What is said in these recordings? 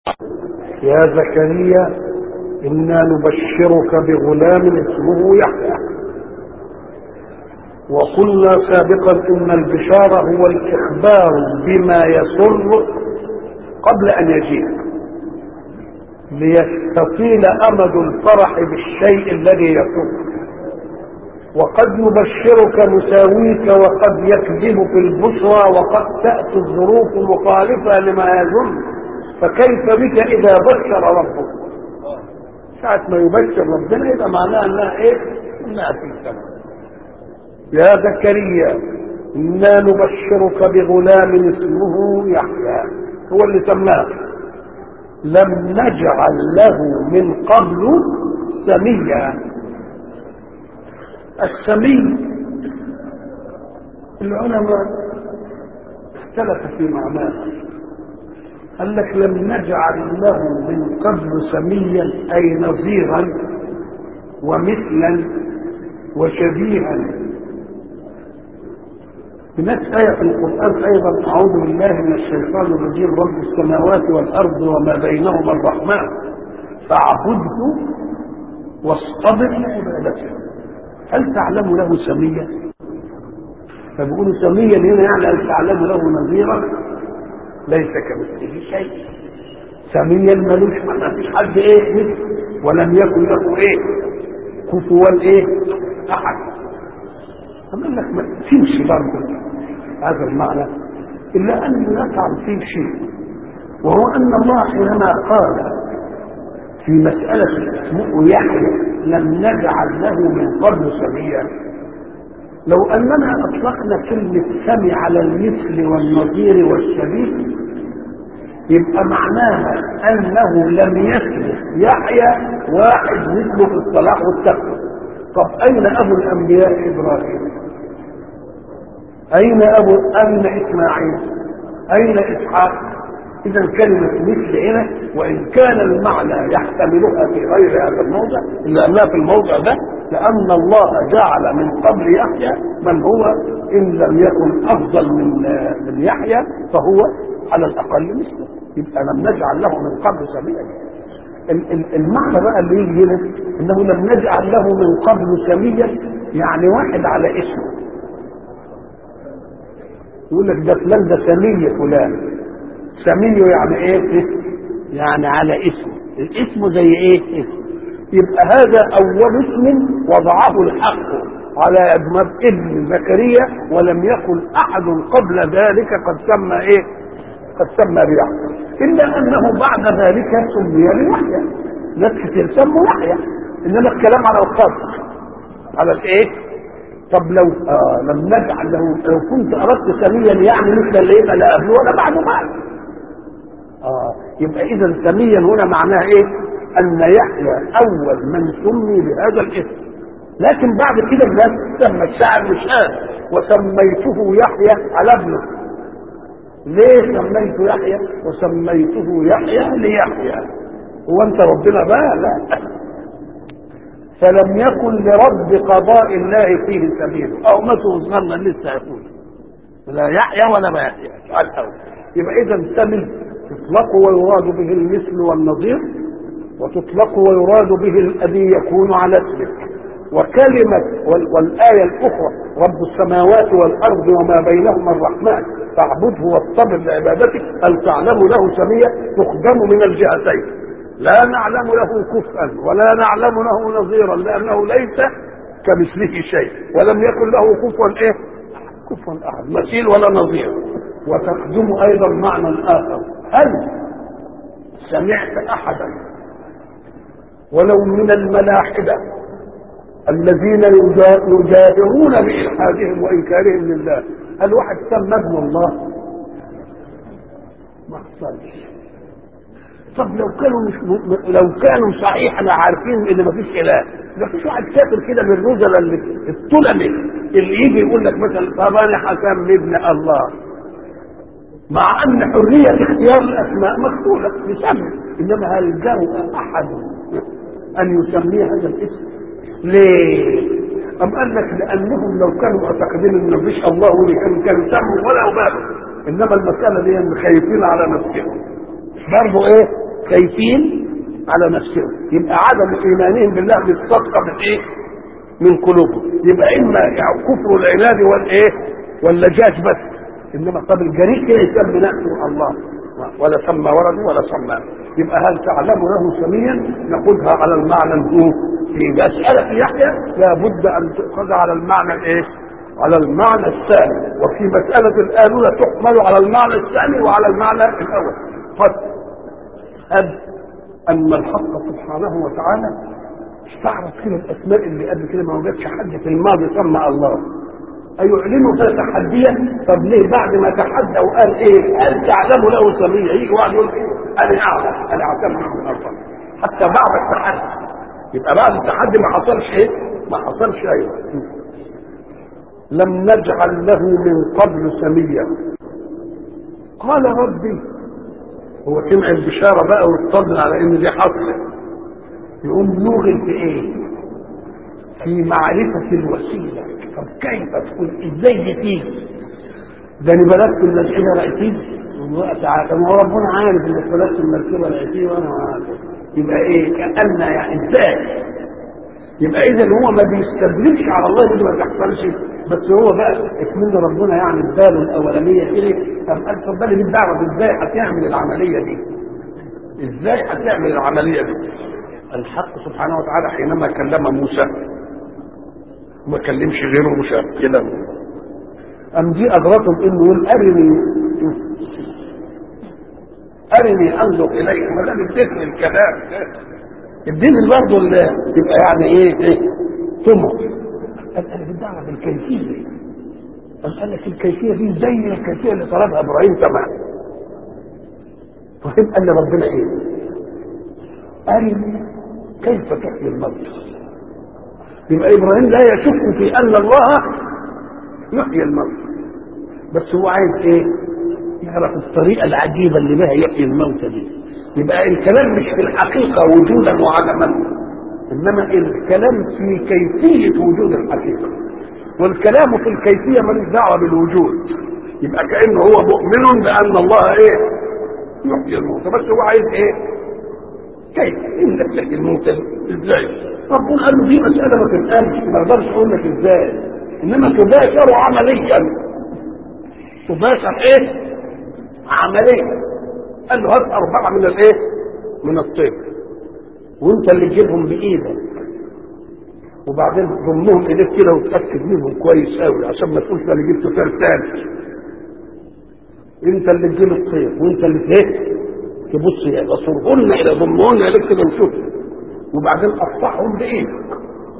يا زكريا إنا نبشرك بغلام اسمه يحيى. وقلنا سابقا إن البشارة هو الإخبار بما يسر قبل أن يجيء، ليستطيل أمد الفرح بالشيء الذي يسر. وقد يبشرك مساويك وقد يكذب في البشرى، وقد تأتي الظروف مخالفة لما يظن، فكيف بك إذا بشر ربك؟ ساعة ما يبشر ربنا يبقى معناها أنها إيه؟ أنها في السماء. يا زكريا إنا نبشرك بغلام اسمه يحيى، هو اللي سماه. لم نجعل له من قبل سميا. السمي العلماء اختلف في معناه. قال لك لم نجعل له من قبل سميا أي نظيرا ومثلا وشبيها. هناك آية في القرآن أيضا: أعوذ بالله من الشيطان الرجيم، رب السماوات والأرض وما بينهما الرحمن فاعبده واصطبر لعبادته هل تعلم له سميا؟ فبيقولوا سميا هنا يعني هل تعلم له نظيرا؟ ليس كمثله شيء. سميا ملوش، ما فيش حد ايه مثل، ولم يكن له ايه كفوا ايه احد. قال لك ما تمشي برضه هذا المعنى، الا ان يقع فيه شيء، وهو ان الله حينما قال في مسألة اسمه يحيى لم نجعل له من قبل سميا، لو أننا أطلقنا كلمة سمي على المثل والنظير والشبيه يبقى معناها أنه لم يسبق يحيى واحد مثله في الصلاح والتقوى. طب أين أبو الأنبياء إبراهيم؟ أين إسماعيل؟ أين إسحاق؟ إذا كلمة مثل هنا وإن كان المعنى يحتملها في غير هذا الموضع إلا أنها في الموضع ده، لأن الله جعل من قبل يحيى من هو إن لم يكن أفضل من يحيى فهو على الأقل مثله. يبقى لم نجعل له من قبل سميا. المعنى بقى اللي يجي هنا إنه لم نجعل له من قبل سميا، يعني واحد على اسمه. يقول لك ده فلان ده سمي فلان. سميه يعني ايه؟ يعني على اسمه. الاسم زي ايه؟ اسم. يبقى هذا اول اسم وضعه الحق على ابن زكريا، ولم يكن احد قبل ذلك قد سمى ايه؟ قد سمى بيحيى، الا انه بعد ذلك سمي بيحيى. ناس كتير سموا يحيى، انما الكلام على الخاص على الايه؟ طب لو لم نجعل له، لو كنت اردت سميا يعني مثل اللي يبقى لا قبله ولا بعده بعد. يبقى اذا سميا هنا معناها ايه؟ ان يحيى اول من سمي بهذا الاسم، لكن بعد كده الناس سمى الشاعر مش قال وسميته يحيى على ابنه. ليه سميته يحيى وسميته يحيى ليحيى؟ هو انت ربنا بقى؟ لا. فلم يكن لرب قضاء الله فيه سبيل، او ما توصلنا لسه يقول لا يحيى ولا ما يحيى. يبقى اذا سمي تطلق ويراد به المثل والنظير، وتطلق ويراد به الذي يكون على اسمك. وكلمة والآية الأخرى رب السماوات والأرض وما بينهما الرحمن فاعبده واصطبر لعبادته هل تعلم له سميا، تخدم من الجهتين. لا نعلم له كفءا ولا نعلم له نظيرا، لأنه ليس كمثله شيء، ولم يكن له كفوا ايه؟ كفوا أحد، مثيل ولا نظير. وتقدم أيضا معنى آخر: هل سمعت أحدا ولو من الملاحدة الذين يجادرون بإلحادهم وإنكارهم لله، هل واحد سمى ابن الله؟ ما حصلش. طب لو كانوا صحيحا عارفين ان مفيش اله، مفيش واحد كافر كده من الرذل الطلمي اللي يجي يقول لك مثلا طب انا هسمي ابن الله، مع ان حريه اختيار الاسماء مكتوبه يسمي، انما هل جرؤ احد ان يسميه هذا الاسم؟ ليه؟ أم قال لك لانهم لو كانوا معتقدين ان مفيش الله كانوا يسموا ولا يبالوا، انما المساله دي خايفين على نفسهم برضه ايه؟ خايفين على نفسهم. يبقى عدم ايمانهم بالله مستقى من ايه؟ من قلوبهم. يبقى اما كفر العناد والايه واللجاج بس، انما طب الجريء كده يسمي نفسه الله ولا سمى ولده ولا سمى. يبقى هل تعلم له سميا؟ ناخذها على المعنى الهو. في مساله يحيى لابد ان تؤخذ على المعنى الايه؟ على المعنى الثاني. وفي مساله الآلولة تحمل على المعنى الثاني وعلى المعنى الاول. قد ان الحق سبحانه وتعالى استعرض كده الاسماء اللي قبل كده ما وجدش حد في الماضي سمى الله. أيعلنوا فيها تحديا؟ طب ليه بعد ما تحدى وقال ايه؟ هل تعلم له سميا؟ يجي واحد يقول ايه؟ انا اعلم، انا اعتمد من الارض. حتى بعد التحدي. يبقى بعد التحدي ما حصلش ايه؟ ما حصلش ايوه. لم نجعل له من قبل سميا. قال ربي، هو سمع البشاره بقى واطمن على ان دي حصلت. يقوم نوغل في ايه؟ في معرفه الوسيله. طب كيف تكون؟ ازاي بتيجي؟ ده انا بلغت المركبه لقيتيه والوقت عارف، ما هو ربنا عارف انك بلغت المركبه لقيتيه وانا عارف. يبقى ايه؟ كأن يعني ازاي؟ يبقى اذا هو ما بيستدركش على الله دي ما تحصلش، بس هو بقى اكمل ربنا يعني البال الاولانيه كده. طب قال طب بالي بالدعوه ازاي هتعمل العمليه دي؟ ازاي هتعمل العمليه دي؟ الحق سبحانه وتعالى حينما كلم موسى وما كلمش غيره موسى كده، أم دي أغرتهم إنه يقول أرني أنظر إليك. ما دام اديتني الكلام اديني برضه يبقى يعني إيه طمع. أنا بالدعوة بالكيفية. قال لك الكيفية دي زي الكيفية اللي طلبها إبراهيم تمام. طيب قال ربنا إيه؟ أرني كيف تحيي الموتى. يبقى إبراهيم لا يشك في أن الله يحيي الموتى، بس هو عايز ايه؟ يعرف الطريقه العجيبه اللي بها يحيي الموتى دي. يبقى الكلام مش في الحقيقه وجودا وعدما، انما الكلام في كيفيه وجود الحقيقه، والكلام في الكيفيه ملوش دعوه بالوجود. يبقى كانه هو مؤمن بان الله ايه؟ يحيي الموتى، بس هو عايز ايه؟ كيف انك تحيي الموتى ازاي؟ ربنا قال له دي مساله ما تنقلش، ما اقدرش اقول لك ازاي، انما تباشر عمليا. تباشر ايه؟ عمليا. قال له هات 4 من الايه؟ من الطير، وانت اللي تجيبهم بايدك، وبعدين ضمهم ايديك كده وتاكد منهم كويس قوي عشان ما تقولش انا جبت طير تاني. انت اللي تجيب الطير وانت اللي تبص يبقى صرهن الى ضمهن اليك كده وشوف، وبعدين قطعهم بايدك،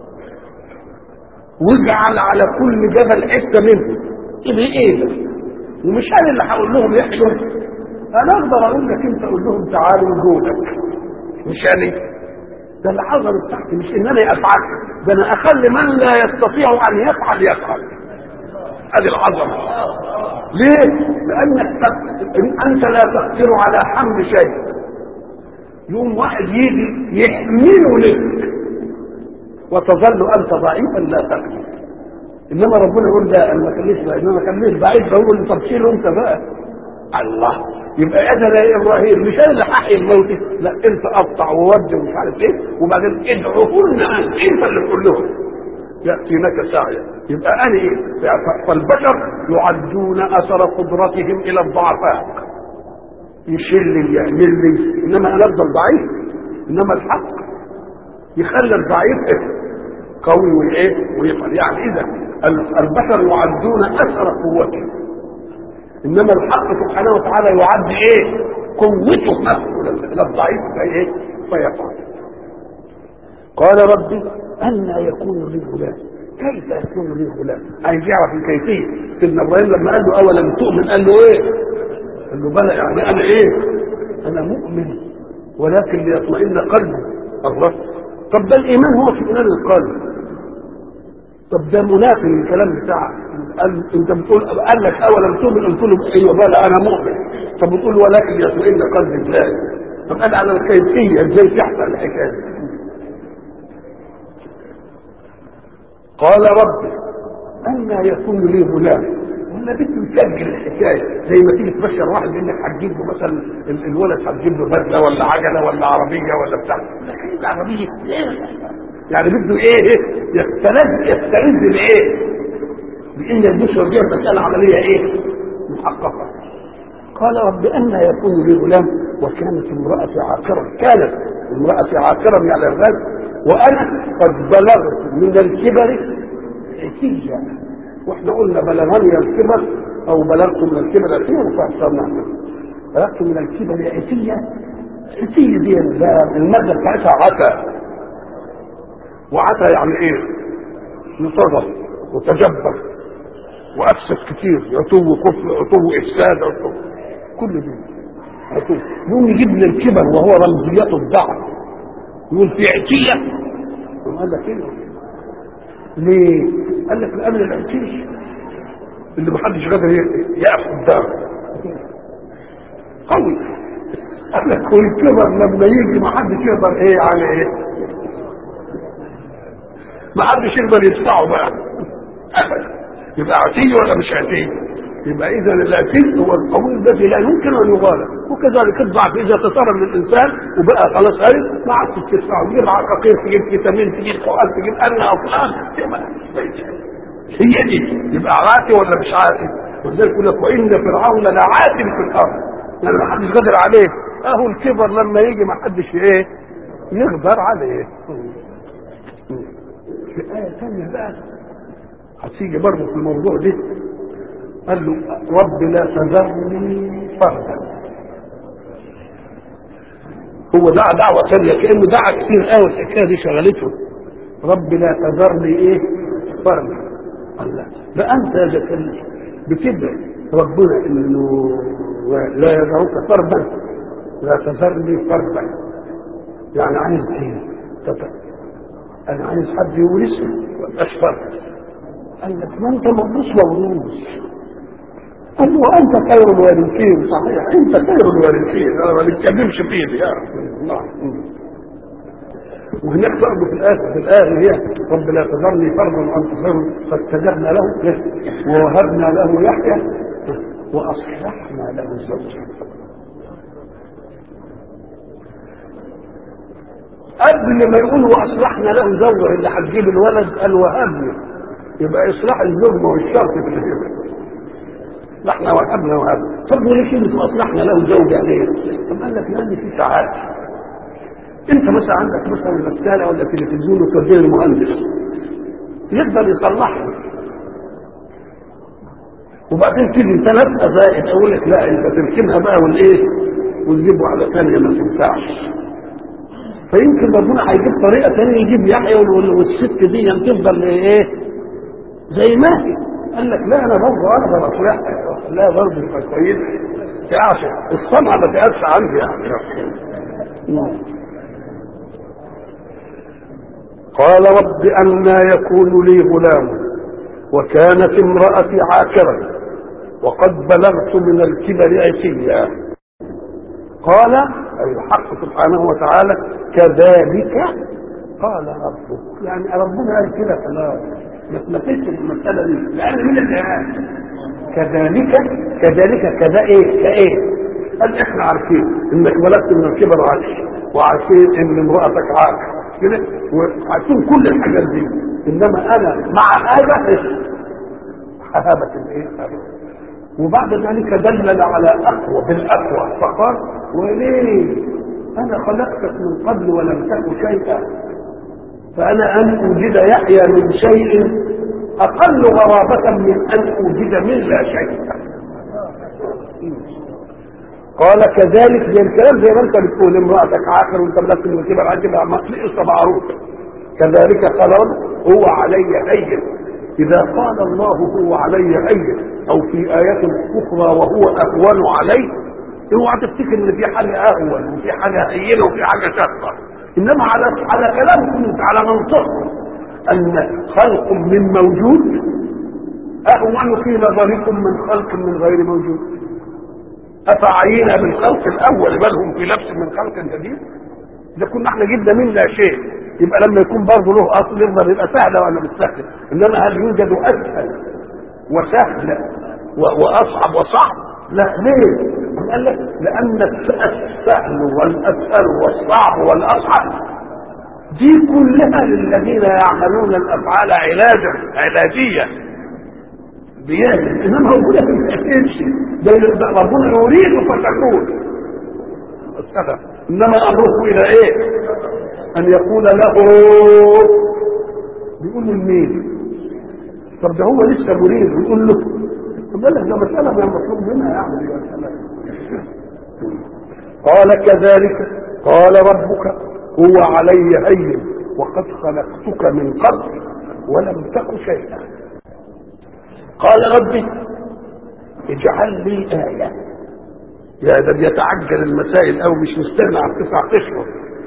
واجعل على كل جبل حته منهم بايدك. ومش انا اللي هقول لهم يحيوا، انا اقدر اقول لك انت قول لهم تعالوا وجودك، مش انا. ده العظمه بتاعتي مش ان انا افعل، ده انا اخلي من لا يستطيع ان يفعل. هذه العظمه. ليه؟ لانك انت لا تقدر على حمل شيء، يوم واحد يجي يحمله لك وتظل انت ضعيفا لا تقدر. انما ربنا يقول ده انا ما خليش بقى، انما خليش ضعيف، بقول له طب شيله انت بقى. الله. يبقى انا يا ابراهيم مش انا اللي هحيي الموت، لا انت قطع وودي ومش عارف ايه، وبعدين ادعوهن انت اللي تقول لهم ياتينك سعيا. يبقى انا ايه؟ فالبشر يعدون اثر قدرتهم الى الضعفاء، يشيل لي يعمل لي، انما انا افضل ضعيف. انما الحق يخلي الضعيف ايه؟ قوي وايه؟ ويفعل. يعني اذا البشر يعدون اثر قوته، انما الحق سبحانه وتعالى يعد ايه؟ قوته نفسه للضعيف ايه؟ فيفعل. قال ربي أن يكون لي غلام. كيف يكون لي غلام؟ عايز يعرف الكيفيه. سيدنا ابراهيم لما قال له اولم تؤمن قال له ايه؟ قال له بلى، يعني انا ايه؟ انا مؤمن ولكن ليطمئن قلبي. الله. طب ده الايمان هو اطمئنان القلب. طب ده منافي للكلام بتاعك. انت بتقول قال لك اولم تؤمن قلت له ايوه بلى انا مؤمن. طب بتقول ولكن ليطمئن قلبي ازاي؟ طب قال على الكيفيه ازاي تحصل الحكايه. قال ربي أن يكون لي غلام ولا بده يسجل الحكايه زي ما تيجي تبشر واحد انك هتجيب له مثلا الولد هتجيب له بدله ولا عجله ولا عربيه ولا بتاع، لكن العربيه يعني بده ايه يستلذ بايه؟ بان البشر دي مساله عمليه ايه؟ محققه. قال رب أن يكون لي غلام وكانت امرأتي عاقرا، كانت امرأتي عاقرا يعني الغد وأنا قد بلغت من الكبر عتيا. واحنا قلنا بلغني الكبر أو بلغت من الكبر عتيا فأحصرنا بلغت من الكبر عتيا. عتيا دي المادة بتاعتها عتا، وعتا يعني ايه؟ نصدر وتجبر وأفسد كتير، عتو كفر عتو إفساد عتو كل دول عتو. يقوم يجيب لي الكبر وهو رمزيته الضعف يقول في عتية. قال لك ايه؟ ليه؟ قال لك لأن العتية اللي محدش قادر يقف قدامه قوي. قال لك والكبر لما يجي محدش يقدر ايه على ايه؟ محدش يقدر يدفعه بقى ابدا. يبقى عتي ولا مش عتي؟ يبقى اذا العتي هو القوي الذي لا يمكن ان يغالب. وكذلك الضعف اذا تصرف من الانسان وبقى خلاص عارف ما عادش تدفعه، تجيب عقاقير تجيب فيتامين تجيب حقن تجيب ارنب او فلان هي دي. يبقى عاتي ولا مش عاتي؟ ولذلك يقول لك وان فرعون لعاتي في الارض، يعني ما حدش قادر عليه. اهو الكبر لما يجي ما حدش ايه يقدر عليه. في آية ثانية بقى هتيجي برضه في الموضوع ده، قال له رب لا تذرني فردا. هو دعا دعوة ثانية كأنه دعا كتير قوي الحكاية دي شغلته. رب لا تذرني ايه فردا. الله ده انت يا زكريا بتدعي ربنا انه لا يدعوك فردا، لا تذرني فردا يعني عايز ايه؟ انا عايز حد يورثني وابقاش فرد. قال لك ما انت مبروس موروث. قال له وانت خير الوارثين. صحيح انت خير الوارثين، انا ما بتكلمش فيه يا الله. وهناك برضه في الاخر هي رب لا تذرني فردا وانت خير، فاستجبنا له ووهبنا له يحيى واصلحنا له زوجا. قبل ما يقول واصلحنا له زوجا اللي هتجيب الولد قال وهبني. يبقى اصلاح الزوج ما هو الشرط في الهبه. لا احنا وهبنا. طب وليه كلمه اصلحنا له زوجا ليه؟ طب قال لك لان في ساعات انت مثلا عندك مثلا غساله ولا تلفزيون وتوديه المهندس يقدر يصلحها، وبعدين تيجي انت نفسها زائد اقول لك لا انت تركنها بقى والايه وتجيبه على ثانيه ما تنفعش. فيمكن ربنا هيجيب طريقه ثانيه يجيب يحيى والست دي تفضل ايه زي ما هي. قال لك لا انا برضه اقدر اصلحها، لا برضه يبقى كويس تعرف الصنعه ما تقفش عندي يعني. قال رب أنى يكون لي غلام وكانت امرأتي عاقرا وقد بلغت من الكبر عتيا. قال الحق سبحانه وتعالى كذلك قال ربك، يعني ربنا قال كده خلاص ما تمثلش المسألة دي، لأن من الآيات كذلك كذا ايه كايه. قال احنا عارفين انك بلغت من الكبر عتي وعارفين ان امرأتك عاقر كده وعارفين كل الحاجات دي، انما انا مع هذا ههبت الايه. وبعد ذلك دلل على اقوى بالاقوى فقال وليه انا خلقتك من قبل ولم تك شيئا، فانا ان اوجد يحيى من شيء اقل غرابه من ان اوجد من لا شيء. قال كذلك زي الكلام زي ما انت بتقول امرأتك عاقر وانت بلغت من الكبر عجبها قصه معروفه. كذلك قال هو علي هين. اذا قال الله هو علي هين او في ايات اخرى وهو اهون علي، اوعى تفتكر ان في حاجه اهون وفي حاجه هينه وفي حاجه شاقه، انما على كلامكم انت على منطقكم ان خلق من موجود اهون في نظركم من خلق من غير موجود. أفعينا بالخلق الأول بل هم في لبس من خلق جديد. إذا كنا احنا جبنا من لا شيء يبقى لما يكون برضه له أصل يقدر يبقى سهلة ولا مش سهلة، إنما هل يوجد أسهل وسهل واصعب وصعب. لا، ليه؟ قال لك لان السهل والاسهل والصعب والاصعب دي كلها للذين يعملون الافعال علاجيه بيان، انما هو ده ما بيتاكدش، ده ربنا يريد فتكون. انما امره الى ايه؟ ان يقول له. بيقول له لمين؟ طب ده هو لسه مريد ويقول له طب ده مساله ما مطلوب منها يعني. قال كذلك قال ربك هو علي هين وقد خلقتك من قبل ولم تك شيئا. قال ربي اجعل لي آية. يا ده بيتعجل المسائل او مش مستغنى عن 9 اشهر.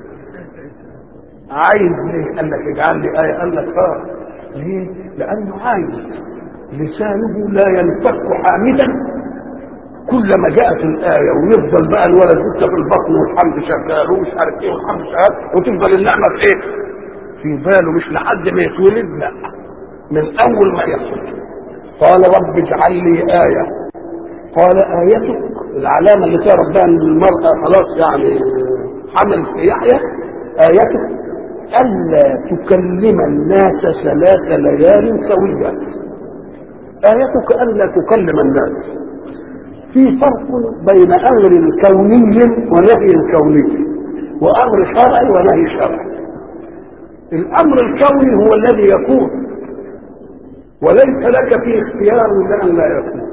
عايز ليه؟ قال لك اجعل لي آية. قال لك ليه؟ لانه عايز لسانه لا ينفك حامدا كلما جاءت الآية، ويفضل بقى الولد لسه في البطن والحمد شغال ومش عارف ايه والحمد شغال، وتفضل النعمة في ايه؟ في باله، مش لحد ما يتولد، لا، من اول ما يحصل. قال رب اجعل لي آية. قال آيتك، العلامة اللي تعرف بها ان المرأة خلاص يعني حمل في يحيى، آيتك ألا تكلم الناس 3 ليال سويا. آيتك ألا تكلم الناس. في فرق بين امر كوني ونهي كوني، وامر شرعي ونهي شرعي. الامر الكوني هو الذي يكون، وليس لك فيه اختيار لان لا يكون.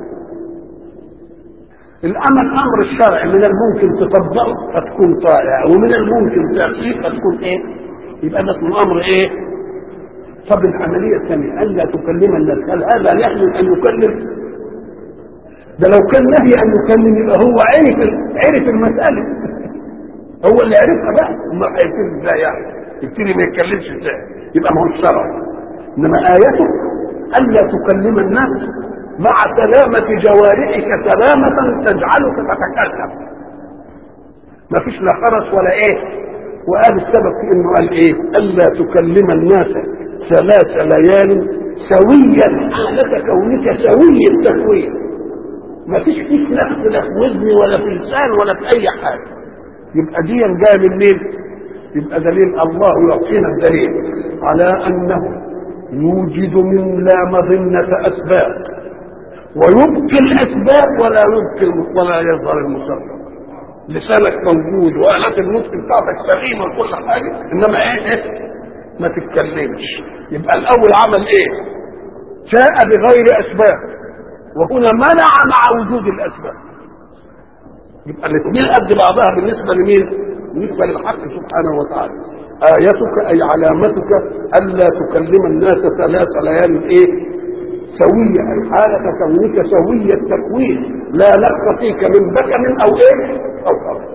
الامر الشرعي من الممكن تطبقه فتكون طائع، ومن الممكن تعصيه فتكون ايه؟ يبقى ده اسمه امر ايه؟ طب العمليه الثانيه الا تكلم الناس، هل هذا يحمل ان يكلم؟ ده لو كان نهي ان يكلم يبقى هو عرف المساله، هو اللي عرفها بقى. ما هيكون ازاي يعني؟ يبتدي ما يتكلمش ازاي؟ يبقى ما هو الشرع. انما ايته الا تكلم الناس مع سلامه جوارحك سلامه تجعلك تتكلم. ما فيش لا خرس ولا ايه. وقال السبب في انه قال ايه؟ الا تكلم الناس 3 ليال سويا، حالة كونك سوي التكوين، ما فيش فيك نفس لا في وزن ولا في لسان ولا في اي حاجه. يبقى دي جايه من مين؟ يبقى دليل الله يعطينا الدليل على انه يوجد من لا مظنه اسباب، ويبقي الاسباب ولا يظهر المسبب. لسانك موجود والات النطق بتاعتك سليمه وكل حاجه، انما ايه؟ ما تتكلمش. يبقى الاول عمل ايه؟ جاء بغير اسباب، وهنا منع مع وجود الاسباب. يبقى الاثنين قد بعضها بالنسبه لمين؟ بالنسبه للحق سبحانه وتعالى. ايتك اي علامتك الا تكلم الناس 3 ليال ايه؟ سويه، اي حاله كونك سوي التكوين، لا نقص فيك من بكم او ايه؟ او فرد.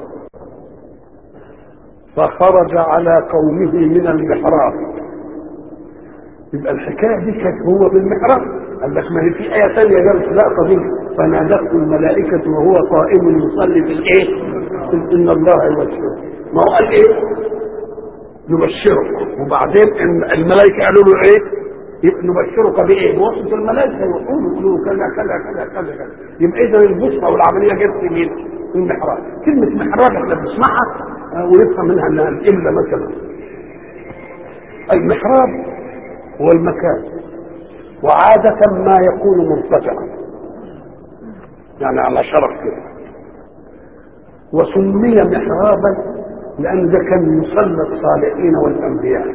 فخرج على قومه من المحراب. يبقى الحكايه دي كانت هو بالمحراب. قال لك ما هي في آية ثانية جابت اللقطة دي، فنادته الملائكة وهو قائم يصلي في الإيه؟ إن الله يبشره. ما هو قال إيه؟ يبشرك. وبعدين الملائكة قالوا له إيه؟ نبشرك بإيه؟ بواسطة الملائكة يقولوا كذا كذا كذا كذا كذا. يبقى إذا البشرى والعملية جت في مين؟ في المحراب. كلمة محراب إحنا بنسمعها ونفهم منها إنها القبلة مثلا. المحراب هو المكان، وعادة ما يكون مرتفعا يعني على شرف كده، وسمي محرابا لأن ده كان يصلى الصالحين والأنبياء.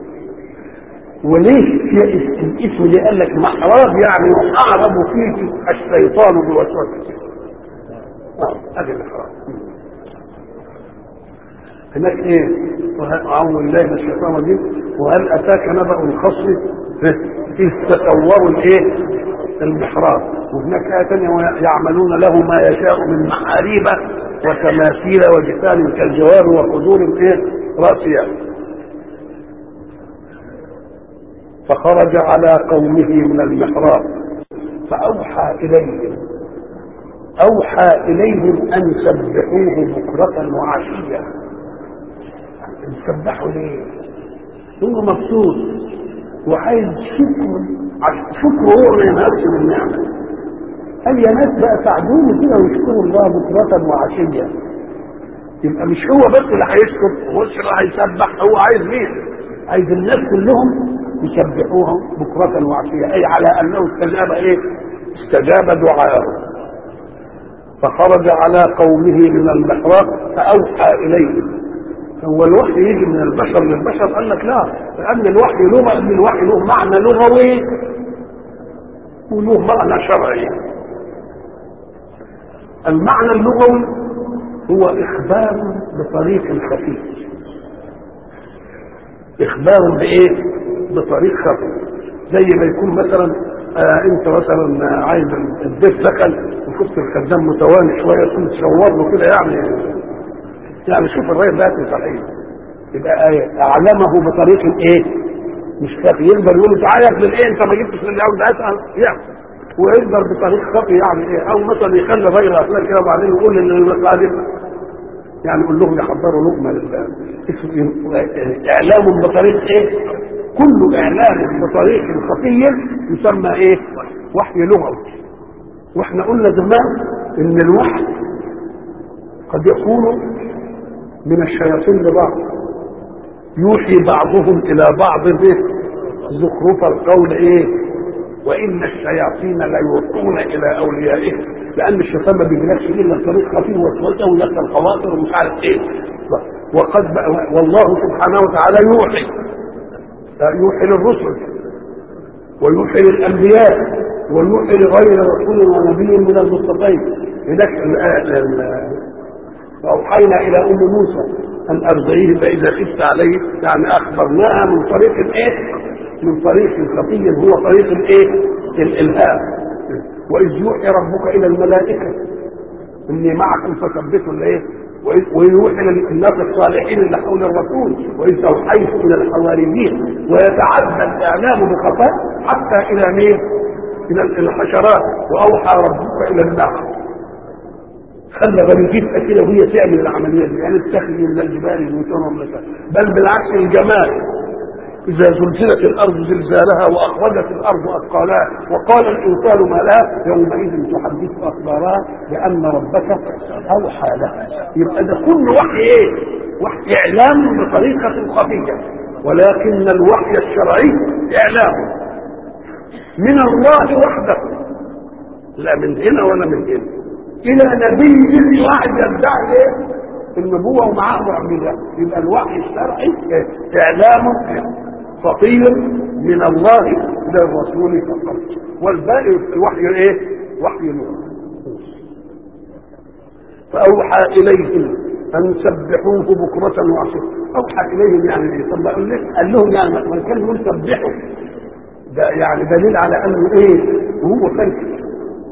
وليش الاسم اللي قال لك محراب؟ يعني يحارب فيه الشيطان بوسوسته. هذا المحراب. هناك ايه؟ أعوذ بالله من الشيطان الرجيم. وهل أتاك نبأ الخصم إذ تصوروا الايه؟ المحراب. وهناك آية ثانية يعملون له ما يشاء من محاريب وتماثيل وجفان كالجواب وقدور ايه؟ راسية. فخرج على قومه من المحراب فأوحى إليهم أن سبحوه بكرة وعشيا. سبحوا ليه؟ هو مبسوط وعايز شكر هو ما ينقص من النعمة. قال يا ناس بقى ساعدوني كده واشكروا الله بكرة وعشية. يبقى مش هو بس اللي هيشكر ومش اللي هيسبح، هو عايز مين؟ عايز الناس كلهم يسبحوه بكرة وعشية، اي على انه استجاب ايه؟ استجاب دعاءه. فخرج على قومه من المحراب فأوحى إليه. هو الوحي يجي من البشر للبشر؟ قال لك لا، لأن الوحي لغة، أن الوحي له معنى لغوي وله معنى شرعي. المعنى اللغوي هو إخبار بطريق خفي. إخبار بإيه؟ بطريق خفي. زي ما يكون مثلا انت مثلا عايز الضيف دخل وشفت الخدام متواني شويه تقوم تشور له كده، يعني شوف الراجل ده صحيح، يبقى اعلمه بطريق ايه؟ مش خفي. يقدر يقول له تعالى يا ابن الايه انت ما جبتش اللي عاوز اسال يعني، ويقدر بطريق خفي يعني ايه، او مثلا يخلي الراجل اصلا كده وبعدين يقول للمساعدين يعني يقول لهم يحضروا لقمه لله. اعلام بطريق ايه؟ كل اعلام بطريق خفي يسمى ايه؟ وحي لغوي. واحنا قلنا زمان ان الوحي قد يكون من الشياطين لبعض، يوحي بعضهم الى بعض زخرف القول ايه؟ وان الشياطين ليوحون الى اوليائهم، لان الشيطان ما بيجيلكش الا طريق خفي وسوسه ويدخل خواطر ومش عارف ايه. وقد والله سبحانه وتعالى يوحي للرسل ويوحي للانبياء ويوحي لغير رسول ونبي من المصطفين. هناك واوحينا الى ام موسى ان ارضعيه فاذا خفت عليه، يعني اخبرناها من طريق ايه؟ من طريق خفي هو طريق الايه؟ الالهام. واذ يوحي ربك الى الملائكه اني معكم فثبتوا الايه؟ ويوحي للناس الصالحين اللي حول الرسول واذ اوحيت الى الحواريين. ويتعدى الاعلام بخفاء حتى الى مين؟ الى الحشرات. واوحى ربك الى النحل، خلى غريبتها كده وهي تعمل العمليه دي، يعني تخلي من الجبال المتنم لك. بل بالعكس الجمال، إذا زلزلت الأرض زلزالها وأخرجت الأرض أثقالها وقال الإنسان ما لها يومئذ تحدث أخبارها لأن ربك أوحى لها. يبقى ده كل وحي إيه؟ وحي إعلام بطريقة خفية، ولكن الوحي الشرعي إعلام من الله وحده، لا من هنا ولا من هنا، إلى نبي واحد يدعي إيه؟ النبوة ومعاه معجزة. يبقى الوحي الشرعي إعلام خطير من الله للرسول فقط، والباقي الوحي ايه؟ وحي نور. فأوحى إليهم أن سبحوه بكرة وعشية. أوحى إليهم يعني ايه؟ طب قال لهم يعني ما كان يقول سبحوا، ده يعني دليل على أنه ايه؟ وهو خلق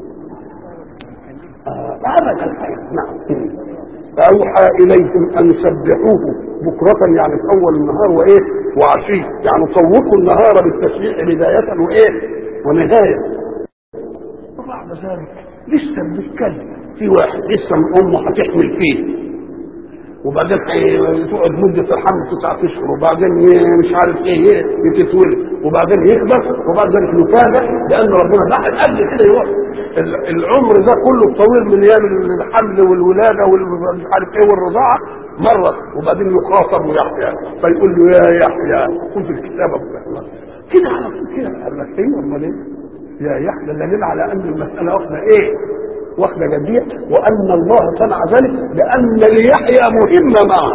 أبدا الحياة. نعم. فأوحى إليهم أن سبحوه بكرة يعني في أول النهار وإيه؟ وعشية، يعني طوقوا النهار بالتسبيح بداية وإيه؟ ونهاية. وبعد ذلك لسه بنتكلم في واحد لسه من أمه هتحمل فيه، وبعدين تقعد مدة الحمل 9 أشهر، وبعدين مش عارف ايه يتتولد، وبعدين يكبر، وبعد ذلك يفاجئ لأن ربنا بعد قبل كده يروح العمر ده كله الطويل من ايام الحمل والولادة والمش عارف ايه والرضاعة مرة، وبعدين يخاطب ويحيى فيقول له يا يحيى خذ الكتابة كده على طول كده. قال لك ايه امال ايه؟ يا يحيى دليل على ان المسألة واخدة ايه؟ واخدة جدية، وأن الله صنع ذلك لأن ليحيى مهمة معه.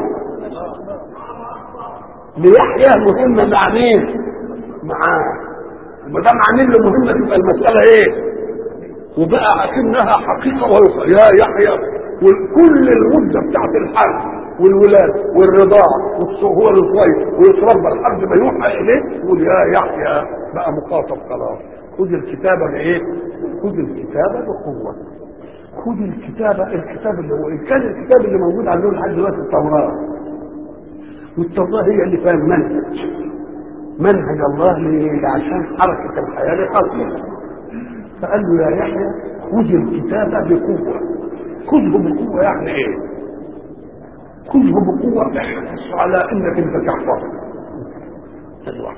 ليحيى مهمة مع مين؟ معاه. وما دام عامل له مهمة تبقى المسألة إيه؟ وبقى أكنها حقيقة ويقال يا يحيى. وكل المدة بتاعت الحمل والولاد والرضاعة والصهور الصغير ويتربى لحد ما يوحى إليه يقول يا يحيى بقى مخاطب خلاص. خذ الكتابة بإيه؟ خذ الكتابة بقوة. خذ الكتاب اللي هو كان الكتاب اللي موجود عندنا لحد دلوقتي التوراة، والتوراة هي اللي فيها منهج الله عشان حركة الحياة لخلقه. فقال له يا يحيى خذ الكتاب بقوة. خذه بقوة يعني ايه؟ خذه بقوة احرص على انك انت تحفظه.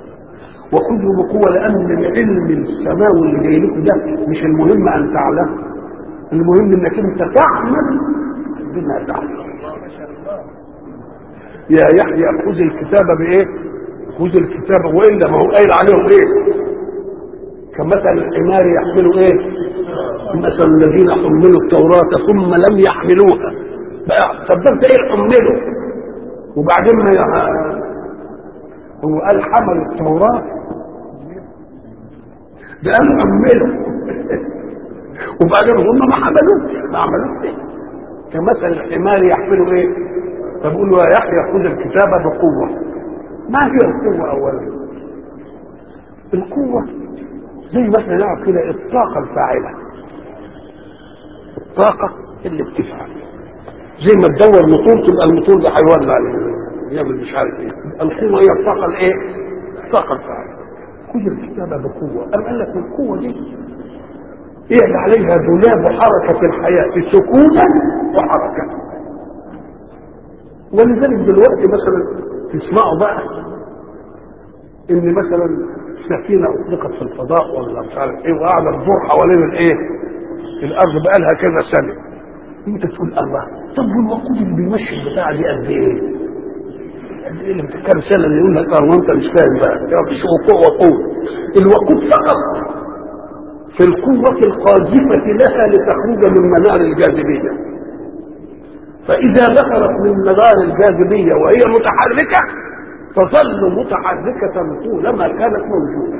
وخذه بقوة لان العلم السماوي اللي جاي لكم ده مش المهم ان تعلمه، المهم انك انت تعمل بما تعمل. يا يحيى خذ الكتاب بايه؟ خذ الكتاب، والا ما هو قايل عليهم ايه؟ كمثل الحمار يحملوا ايه؟ مثل الذين حملوا التوراة ثم لم يحملوها. بقى صدقت ايه حملوا؟ وبعدين ما هو قال حمل التوراة، ده قال حملوا وبعدين هم ما عملوش ايه؟ كمثل الحمار يحملوا ايه؟ فبقول له يا يحيى خذ الكتاب بقوة. ما هي القوة اولا؟ القوة زي ما احنا نعرف كده الطاقة الفاعلة، الطاقة اللي بتفعل، زي ما تدور موتور تبقى الموتور ده هيولع يعمل مش عارف ايه. القوة هي الطاقة الايه؟ الطاقة الفاعلة. خذ الكتاب بقوة. قال لك القوة دي ايه عليها دولاب حركة الحياة، سكونا وحركة. ولذلك دلوقتي مثلا تسمعوا بقى ان مثلا سفينة اطلقت في الفضاء ولا مش عارف ايه وقاعدة تدور حوالين الايه؟ الارض بقالها كذا سنة. انت تقول الله، طب والوقود اللي بيمشي البتاعة دي قد ايه؟ قد ايه اللي بتتكلم سنة اللي يقول لك اه انت مش فاهم بقى، يا مفيش وقود. الوقود فقط في القوة القاذفة لها لتخرج من منار الجاذبية. فإذا دخلت من منار الجاذبية وهي متحركة تظل متحركة طولما كانت موجودة.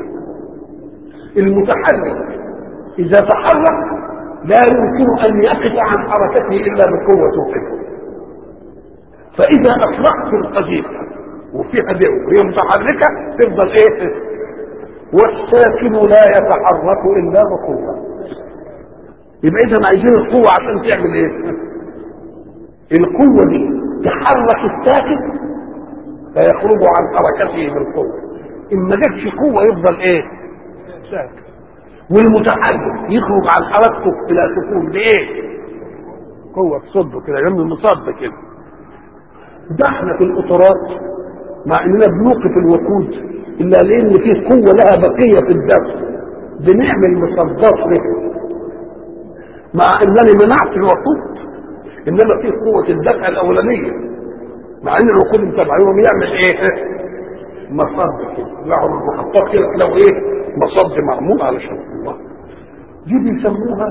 المتحرك إذا تحرك لا يمكن أن يقف عن حركته إلا بقوة توقفه. فإذا أطلقت القذيفة وفيها دو وهي متحركة تفضل إيه؟ والساكن لا يتحرك إلا بقوة. يبقى إذا عايزين القوة عشان تعمل إيه؟ القوة دي تحرك الساكن فيخرج عن حركته بالقوة. إن ما جاتش قوة يفضل إيه؟ ساكن. والمتحرك يخرج عن حركته إلى سكون بإيه؟ قوة تصده كده جنب المصد كده. ده احنا في القطارات مع اننا بنوقف الوقود الا لان فيه قوة لها بقية في الدفع بنعمل مصدات له، مع انني منعت الوقود انما فيه قوة الدفع الاولانية، مع ان الوقود متابعيهم يعمل ايه؟ مصد كده، لهم المحطات كده لو ايه؟ مصد معمول علشان الله. دي بيسموها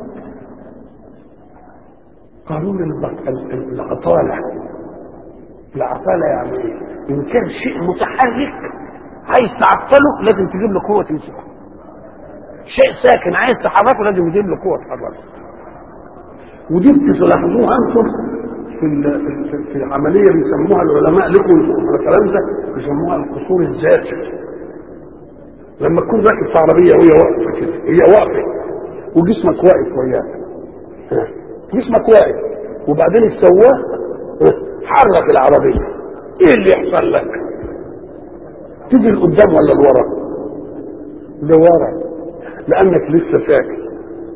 قانون العطالة. العطالة يعني ايه؟ ان كان شيء متحرك عايز تعطله لازم تجيب له قوة تمسكه. شيء ساكن عايز تحركه لازم تجيب له قوة تحركه. ودي بتلاحظوها انتم في العملية بيسموها العلماء لكم الكلام ده بيسموها القصور الذاتي. لما تكون راكب في عربية وهي واقفة كده، هي واقفة وجسمك واقف وياها، جسمك واقف وبعدين السواق حرك العربية، ايه اللي يحصل لك؟ تيجي لقدام ولا لورا؟ لورا، لانك لسه ساكن.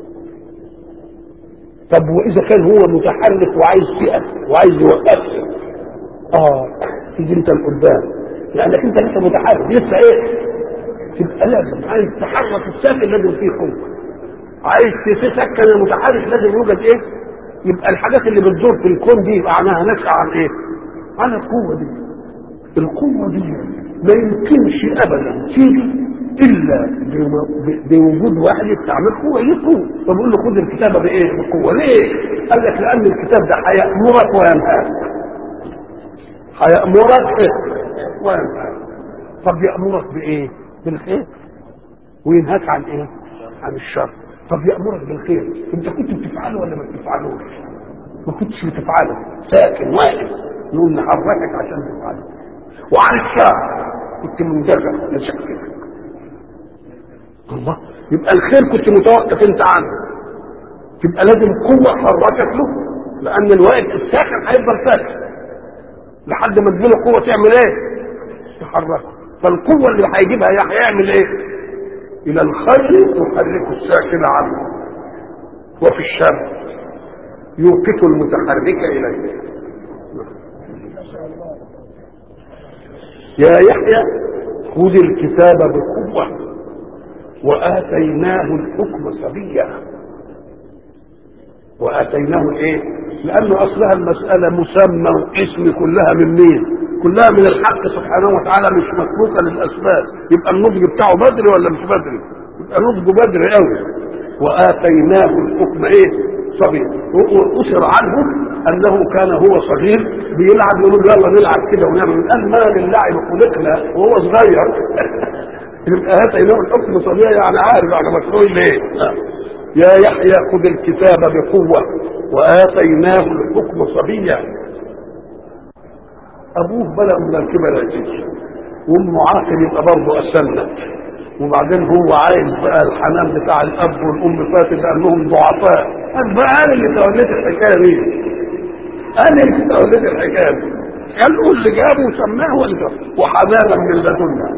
طب واذا كان هو متحرك وعايز تقف وعايز يوقفك تيجي انت لقدام لانك انت لسه متحرك لسه ايه؟ تبقى لازم عايز تحرك الساكن لازم فيه قوه، عايز تسكن المتحرك لازم يوجد ايه؟ يبقى الحاجات اللي بتدور في الكون دي يبقى عنها نشأ عن ايه؟ عن القوه دي. القوه دي ما يمكنش ابدا تيجي الا بوجود واحد يستعمل قوه يقوم. فبقول له خد الكتابه بايه؟ بقوه. ليه؟ قال لك لان الكتاب ده هيامرك وينهاك. هيامرك وينهاك. طب يامرك بايه؟ بالخير وينهاك عن ايه؟ عن الشر. طب يامرك بالخير انت كنت بتفعله ولا ما بتفعلوش؟ ما كنتش بتفعله، ساكن واقف، نقول نحركك عشان تفعله. وعن الشر كنت مندفع لشكلك. الله، يبقى الخير كنت متوقف انت عنه، تبقى لازم قوه حركت له، لان الواقف الساكن هيفضل ساكن لحد ما تجيله قوه تعمل ايه؟ تحركه. فالقوه اللي هيجيبها هيعمل ايه؟ الى الخير يحرك الساكن عنه، وفي الشر يوقف المتحرك اليه. يا يحيى خذ الكتاب بقوه واتيناه الحكم صبيا. واتيناه ايه؟ لانه اصلها المساله مسمى واسم كلها من مين؟ كلها من الحق سبحانه وتعالى، مش متروكه للاسباب. يبقى النضج بتاعه بدري ولا مش بدري؟ يبقى نضجه بدري قوي. واتيناه الحكم ايه؟ صغير. واشر عنه انه كان هو صغير بيلعب، يقول يلا نلعب كده ونعمل، قال ما للعب خلقنا وهو صغير. يبقى اتيناه الحكم صغير، يعني عارف على مشروع ليه. يا يحيى خذ الكتاب بقوه واتيناه الحكم صبيا. ابوه بلغ من الكبر عزيز، وامه عاقل يبقى برضه اسنت، وبعدين هو عايز بقى الحنان بتاع الاب والام فاتت لانهم ضعفاء. قال بقى انا اللي توليت الحكايه دي، انا اللي توليت الحكايه دي. قالوا اللي جابه وسماه وحنانا من لدنا،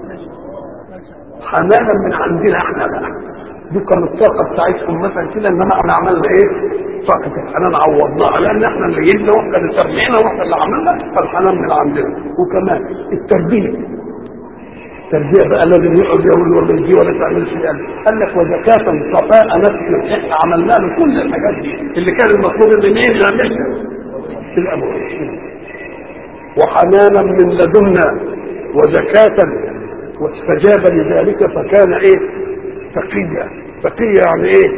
حنانا من عندنا احنا بقى. دي كانت الطاقه بتاعتهم مثلا كده، انما احنا عملنا ايه؟ طاقه الحنان عوضناها، لان احنا اللي جبنا واحنا اللي تربينا واحنا اللي عملنا، فالحنان من عندنا. وكمان التربيه بقى لازم يقعد يقول ولا يجي ولا تعملش. قال لك وزكاة صفاء نفس، احنا عملنا له كل الحاجات دي اللي كان المطلوب ان مين يعملها في الامر. وحنانا من لدنا وزكاة، واستجاب لذلك فكان ايه؟ تقيا يعني ايه؟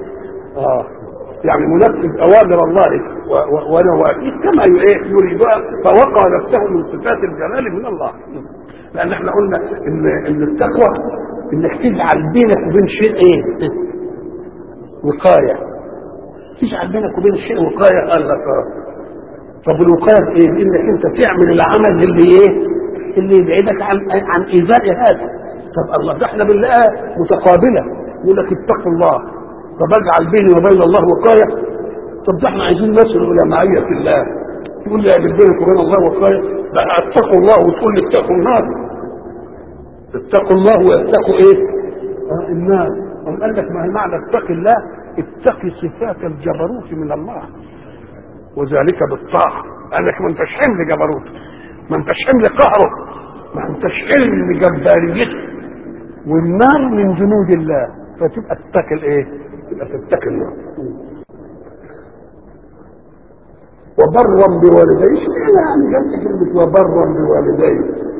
يعني منفذ اوامر الله ونواهيه كما يريدها، فوقع نفسه من صفات الجلال من الله. لان احنا قلنا ان التقوى انك تجعل بينك وبين شيء ايه؟ وقايه. تجعل بينك وبين شيء وقايه. قال لك طب الوقايه ايه؟ انك انت تعمل العمل اللي يبعدك عن ايذاء هذا. طب الله، ده احنا بنلاقيها متقابله، يقول لك اتقوا الله، طب اجعل بيني وبين الله وقايه. طب ده احنا عايزين نصل الى معيه الله، تقول لي اعمل بينك وبين الله وقايه، بقى اتقوا الله وتقول لي اتقوا النار. اتقوا الله واتقوا ايه؟ النار. قال لك ما هي معنى اتق الله؟ اتقي صفات الجبروت من الله، وذلك بالطاعه. قال لك ما انتش حمل جبروته، ما انتش حمل قهره، ما انتش حمل جباريته، والنار من جنود الله، فتبقى تتقي الايه؟ تبقى تتقي النار. وبرا بوالديه، يعني جنب كلمه وبرا بوالديه.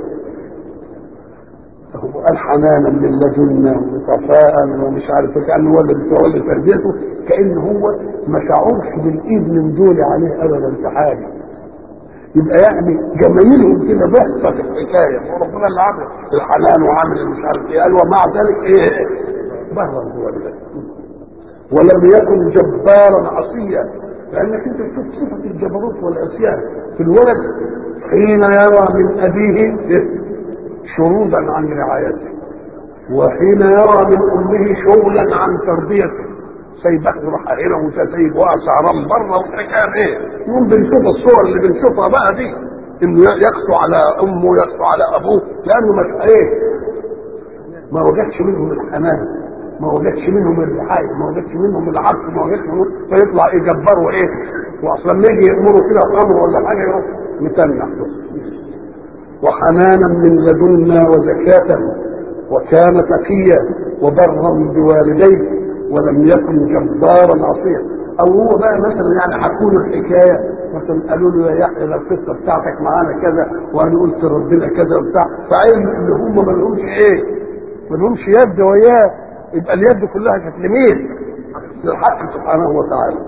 هو قال حنانا من لدنا وصفاء ومش عارف ايه، كانه هو اللي بيتولى تربيته، كان هو ما شعرش بالايد من دول عليه ابدا في حاجه. يبقى يعني جمايلهم كده بحثه في الحكايه، وربنا اللي عامل الحنان وعامل مش عارف ايه. قال ومع ذلك ايه؟ برا بوالديه ولم يكن جبارا عصيا. لانك انت بتشوف صفه الجبروت والعصيان في الولد حين يرى من ابيه شرودا عن رعايته، وحين يرى من امه شغلا عن تربيته، سيبه يروح هنا وتسيب واسعرا بره والحكايه ايه؟ يوم بنشوف الصور اللي بنشوفها بقى دي، انه يقسو على امه ويقسو على ابوه، لانه مش ايه؟ ما وجدش منهم الحنان، ما وجدش منهم الرعايه، ما وجدش منهم العطف، ما وجدش منهم، فيطلع ايه؟ جبار وايه؟ واصلا لما يجي يامره كده بامر ولا حاجه يروح متنح. وحنانا من لدنا وزكاة وكان تقيا وبرا بوالديه ولم يكن جبارا عصيا. او هو بقى مثلا يعني حكوا له الحكايه، مثلا قالوا له يا يحيى القصه بتاعتك معانا كذا وانا قلت ربنا كذا وبتاع، فعلم ان هم ما لهمش ايه؟ ما لهمش يد وياه، يبقى اليد كلها كانت لمين؟ للحق سبحانه وتعالى.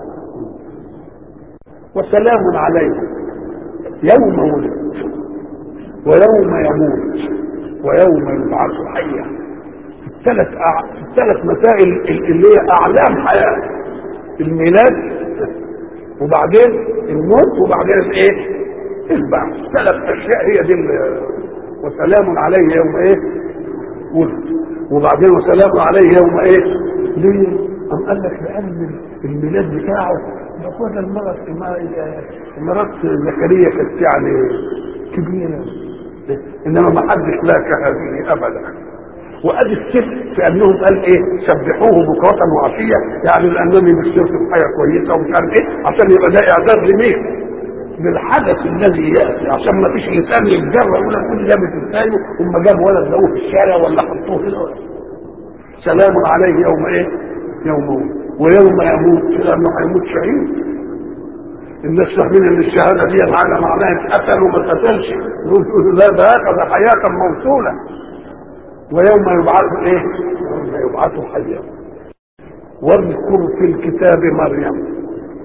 وسلام عليه يوم ولد ويوم يموت ويوم يبعث حيا. الثلاث مسائل اللي هي اعلام حياه: الميلاد وبعدين الموت وبعدين الايه؟ البعث. ثلاث اشياء هي دي. وسلام عليه يوم ايه؟ ولد، وبعدين وسلام عليه يوم ايه؟ ليه؟ قال لك لان الميلاد بتاعه بقول المرات زكريا كانت يعني كبيره، انما ما حدش لاك هذه ابدا. وادي السر في انهم قال ايه؟ سبحوه بكره وعشيه، يعني لانني بشرت بحاجه كويسه ومش عارف ايه، عشان يبقى ده اعداد لمين؟ للحدث الذي ياتي، عشان ما فيش لسان يتجرى يقول لك كل ده بتنسانه ثم جاب ولد لقوه في الشارع ولا حطوه كده. سلام عليه يوم ايه؟ يوم ويوم يموت لانه هيموت شهيد. الناس فاهمين ان الشهاده دي على معناها اتقتل وما اتقتلش، يقولوا لا ده اخذ حياه موصوله. ويوم يبعث ايه؟ يوم يبعث حيا. واذكر في الكتاب مريم.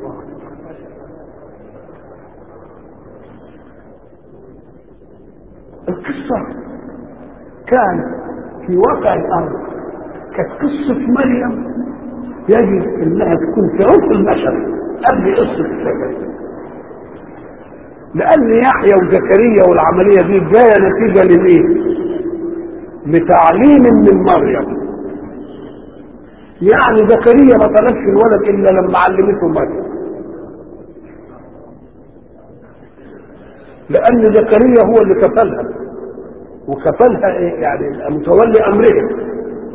القصه كان في واقع الامر كانت قصه مريم يجب انها تكون في عمق المشهد قبل قصه الشجره، لان يحيى وزكريا والعمليه دي جايه نتيجه للايه؟ لتعليم من مريم. يعني زكريا ما طلبش الولد الا لما علمته مريم، لان زكريا هو اللي كفلها، وكفلها ايه؟ يعني متولي امرها،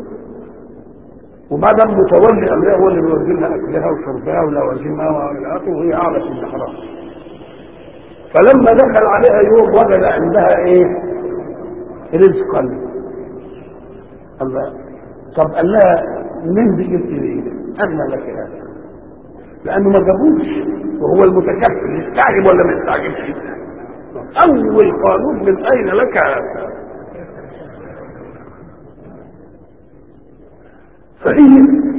وما دام متولي امرها هو اللي بيوزن لها اكلها وشربها ولوازمها والى اخره، وهي اعلى في الحرام. فلما دخل عليها يوم وجد عندها ايه؟ رزقا. الله. طب قال لها من دي جبت ليه؟ انا لك هذا، لانه ما جابوش وهو المتكفل، يستعجب ولا ما يستعجبش؟ اول قانون من اين لك هذا؟ فهي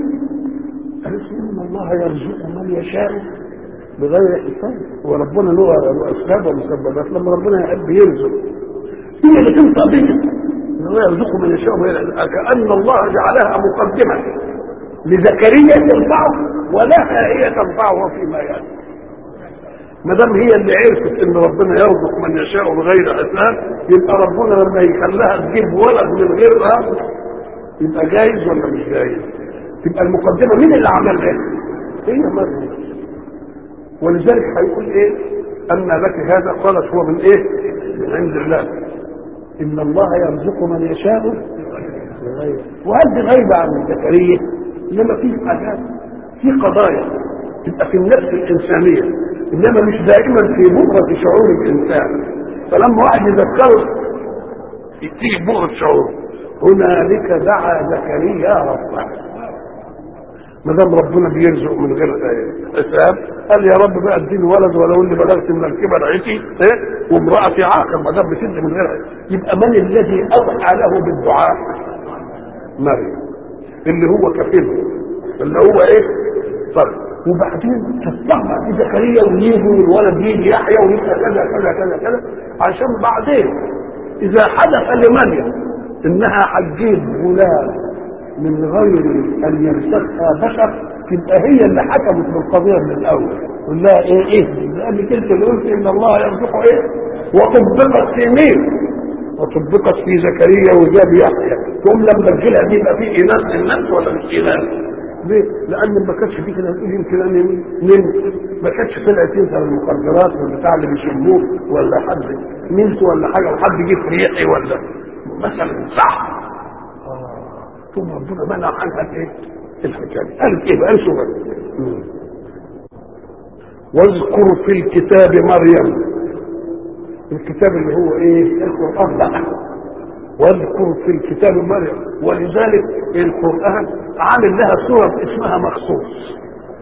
قالت ان الله يرزق من يشاء بغير حساب. وربنا له اسباب ومسببات، لما ربنا يحب يرزق هي اللي تنطق بها، انه يرزق من يشاء. كأن الله جعلها مقدمة لزكريا تنفعه ولها هي تنفعه فيما يأتي. ما دام هي اللي عرفت ان ربنا يرزق من يشاء بغير حساب، يبقى ربنا لما يخليها تجيب ولد من غيرها يبقى جايز ولا مش جايز؟ تبقى المقدمة مين اللي عملها؟ هي مريم. ولذلك هيقول ايه؟ أن لك هذا؟ قالت هو من ايه؟ من عند الله، ان الله يرزق من يشاء بغير. وهذه غيبة عن زكريا، انما في حاجات، في قضايا تبقى في النفس الانسانية، انما مش دائما في بؤرة شعور الانسان. فلما واحد يذكره يتيجي بؤرة شعوره. هنالك دعا زكريا ربه. ما دام ربنا بيرزق من غير حساب، قال يا رب بقى اديني ولد ولو اني بلغت من الكبر عتي وامرأتي عاقر. ما دام بتدي من غير حساب، يبقى من الذي اوحى له بالدعاء؟ مريم، اللي هو كفيله، اللي هو ايه؟ طيب وبعدين تطمع في زكريا ويجي والولد يجي يحيى ويبقى كذا كذا كذا كذا، عشان بعدين اذا حدث لمريم انها هتجيب غلام من غير ان يمسكها بشر، تبقى هي اللي حكمت بالقضيه من الاول. قول لها ايه؟ لان انت اللي قلت ان الله يرزقه ايه؟ وطبقت في مين؟ وطبقت في زكريا وجاب يحيى. تقوم لما تجيلها دي يبقى في اناث الناس ولا مش اناث؟ ليه؟ لان ما كانش في كده تقول يمكن انا نمت، ما كانش طلعت تنسى المخدرات والبتاع اللي بيشموه ولا حد نمت ولا حاجه وحد جه في ريحي ولا مثلا صح. ثم ربنا منع عنها ايه؟ الحكايه. قالت ايه بقى؟ شو واذكر في الكتاب مريم. الكتاب اللي هو ايه؟ القران بقى. واذكر في الكتاب مريم. ولذلك القران عامل لها سوره اسمها مخصوص.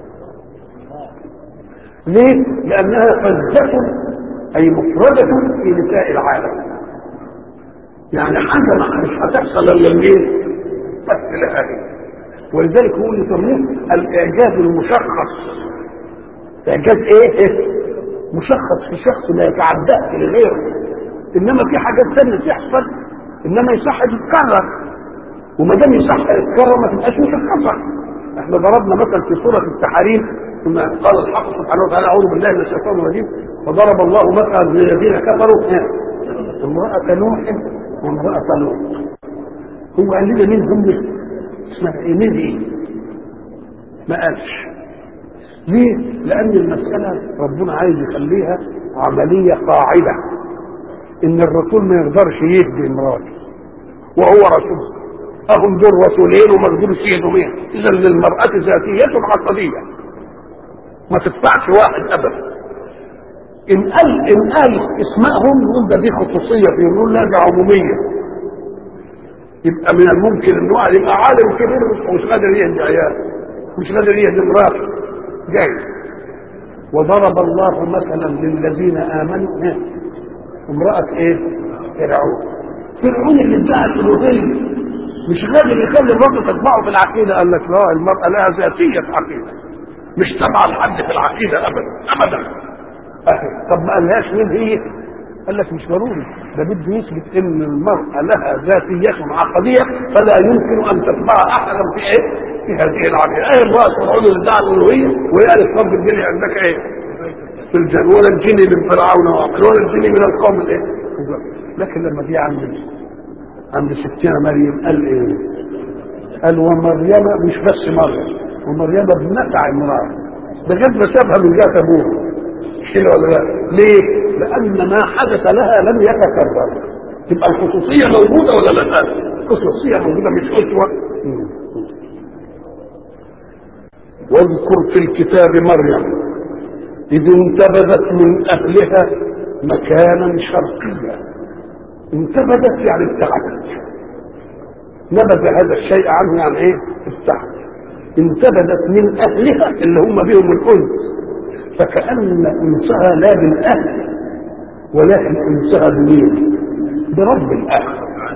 ليه؟ لانها فزة اي مفردة في نساء العالم، يعني حاجه مش هتحصل الا منين؟ بس لها هي. ولذلك هو اللي يسموه الاعجاز المشخص. اعجاز ايه؟ مشخص في شخص لا يتعداه لغيره. انما في حاجات ثانيه تحصل انما يصح تتكرر، وما دام يصح تتكرر ما تبقاش مشخصه. احنا ضربنا مثل في سوره التحريم ثم قال الحق سبحانه وتعالى اعوذ بالله من الشيطان الرجيم وضرب الله مثلا للذين كفروا امراه نوح وامراه لوط. هو قال لنا مين هم؟ اسمها ايه؟ مين ايه؟ ما قالش. ليه؟ لان المساله ربنا عايز يخليها عمليه قاعده، ان الرسول ما يقدرش يهدي امراته وهو رسول. اهم دول رسولين ومقدور يهدوا مين؟ اذا للمراه ذاتيه عصبيه ما تدفعش واحد ابدا. ان قال اسمائهم يقول ده دي خصوصيه فيه، يقول لا ده عموميه. يبقى من الممكن ان واحد يبقى عالم كبير مش قادر يهدي عياله، مش قادر يهدم مراته جاي. وضرب الله مثلا للذين امنوا امراه ايه؟ فرعون اللي ادعى الالوهيه مش قادر يخلي المرأة تتبعه في العقيده. قال لك لا، المرأة لها ذاتيه في العقيده مش تبع لحد في العقيده ابدا. طب ما قالهاش مين هي؟ قال لك مش ضروري، ده بده يثبت ان المرأة لها ذاتية عقدية فلا يمكن ان تتبع احدا في ايه؟ في هذه العقيدة. ايه امرأة فرعون اللي ادعى الالوهية وهي قالت رب الدنيا عندك ايه؟ في الجنة ولا الجني من فرعون ولا الجني من القوم الايه؟ لكن لما جه عند ستنا مريم قال ايه؟ قال ومريم، مش بس مريم، ومريم ابنة عمران، ده جد سابها من جهة ابوها كده ولا لا؟ ليه؟ لأن ما حدث لها لم يتكرر. تبقى الخصوصية موجودة ولا لا؟ الخصوصية موجودة مش أسوة. واذكر في الكتاب مريم إذ انتبذت من أهلها مكانا شرقيا. انتبذت يعني ابتعدت، نبذ هذا الشيء عنه يعني ايه؟ ابتعد. انتبذت من أهلها اللي هم بهم الأنس، فكأن أنسها لا بالأهل ولكن أنسها بمين؟ برب الأهل.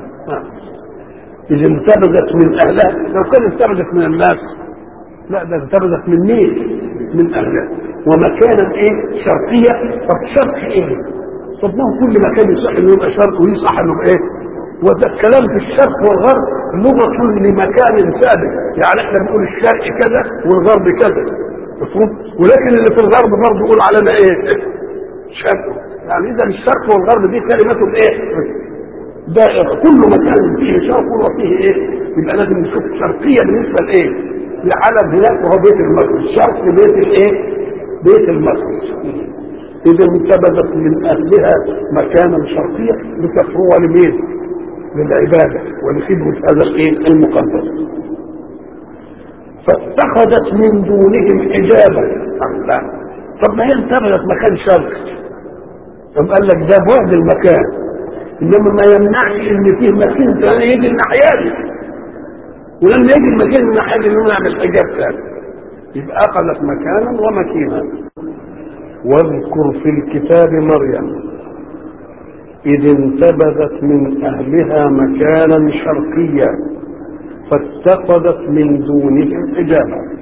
إذا انتبذت من أهلها، لو كان انتبذت من الناس لا، ده انتبذت من مين؟ من أهلها. ومكانا إيه؟ شرقية. طب شرق إيه؟ طب ما هو كل مكان يصح إنه يبقى شرق ويصح إنه إيه؟ وده الكلام في الشرق والغرب لغة لمكان ثابت، يعني إحنا بنقول الشرق كذا والغرب كذا، مفهوم؟ ولكن اللي في الغرب برضه يقول علينا ايه؟ شرق. يعني اذا الشرق والغرب دي كلمته ايه؟ دائره، كل مكان فيه شرق وفيه ايه؟ يبقى لازم نشوف شرقيه بالنسبه لايه؟ لعلم هناك وهو بيت المقدس. شرق بيت الايه؟ بيت المقدس. اذا انتبذت من اهلها مكانا شرقيا لتفرغ لمين؟ للعباده ولخدمه هذا الايه؟ المقدس. فاتخذت من دونهم حجابا. الله، طب ما هي انتبهت مكان شرق، طب قال لك ده بعد المكان، انما ما يمنعش ان فيه مكان ثاني يجي الناحيه دي، ولما يجي المكان الناحيه دي نعمل حجاب ثاني. يبقى اخذت مكانا ومكينا. واذكر في الكتاب مريم اذ انتبذت من اهلها مكانا شرقيا فاتخذت من دونهم حجابا.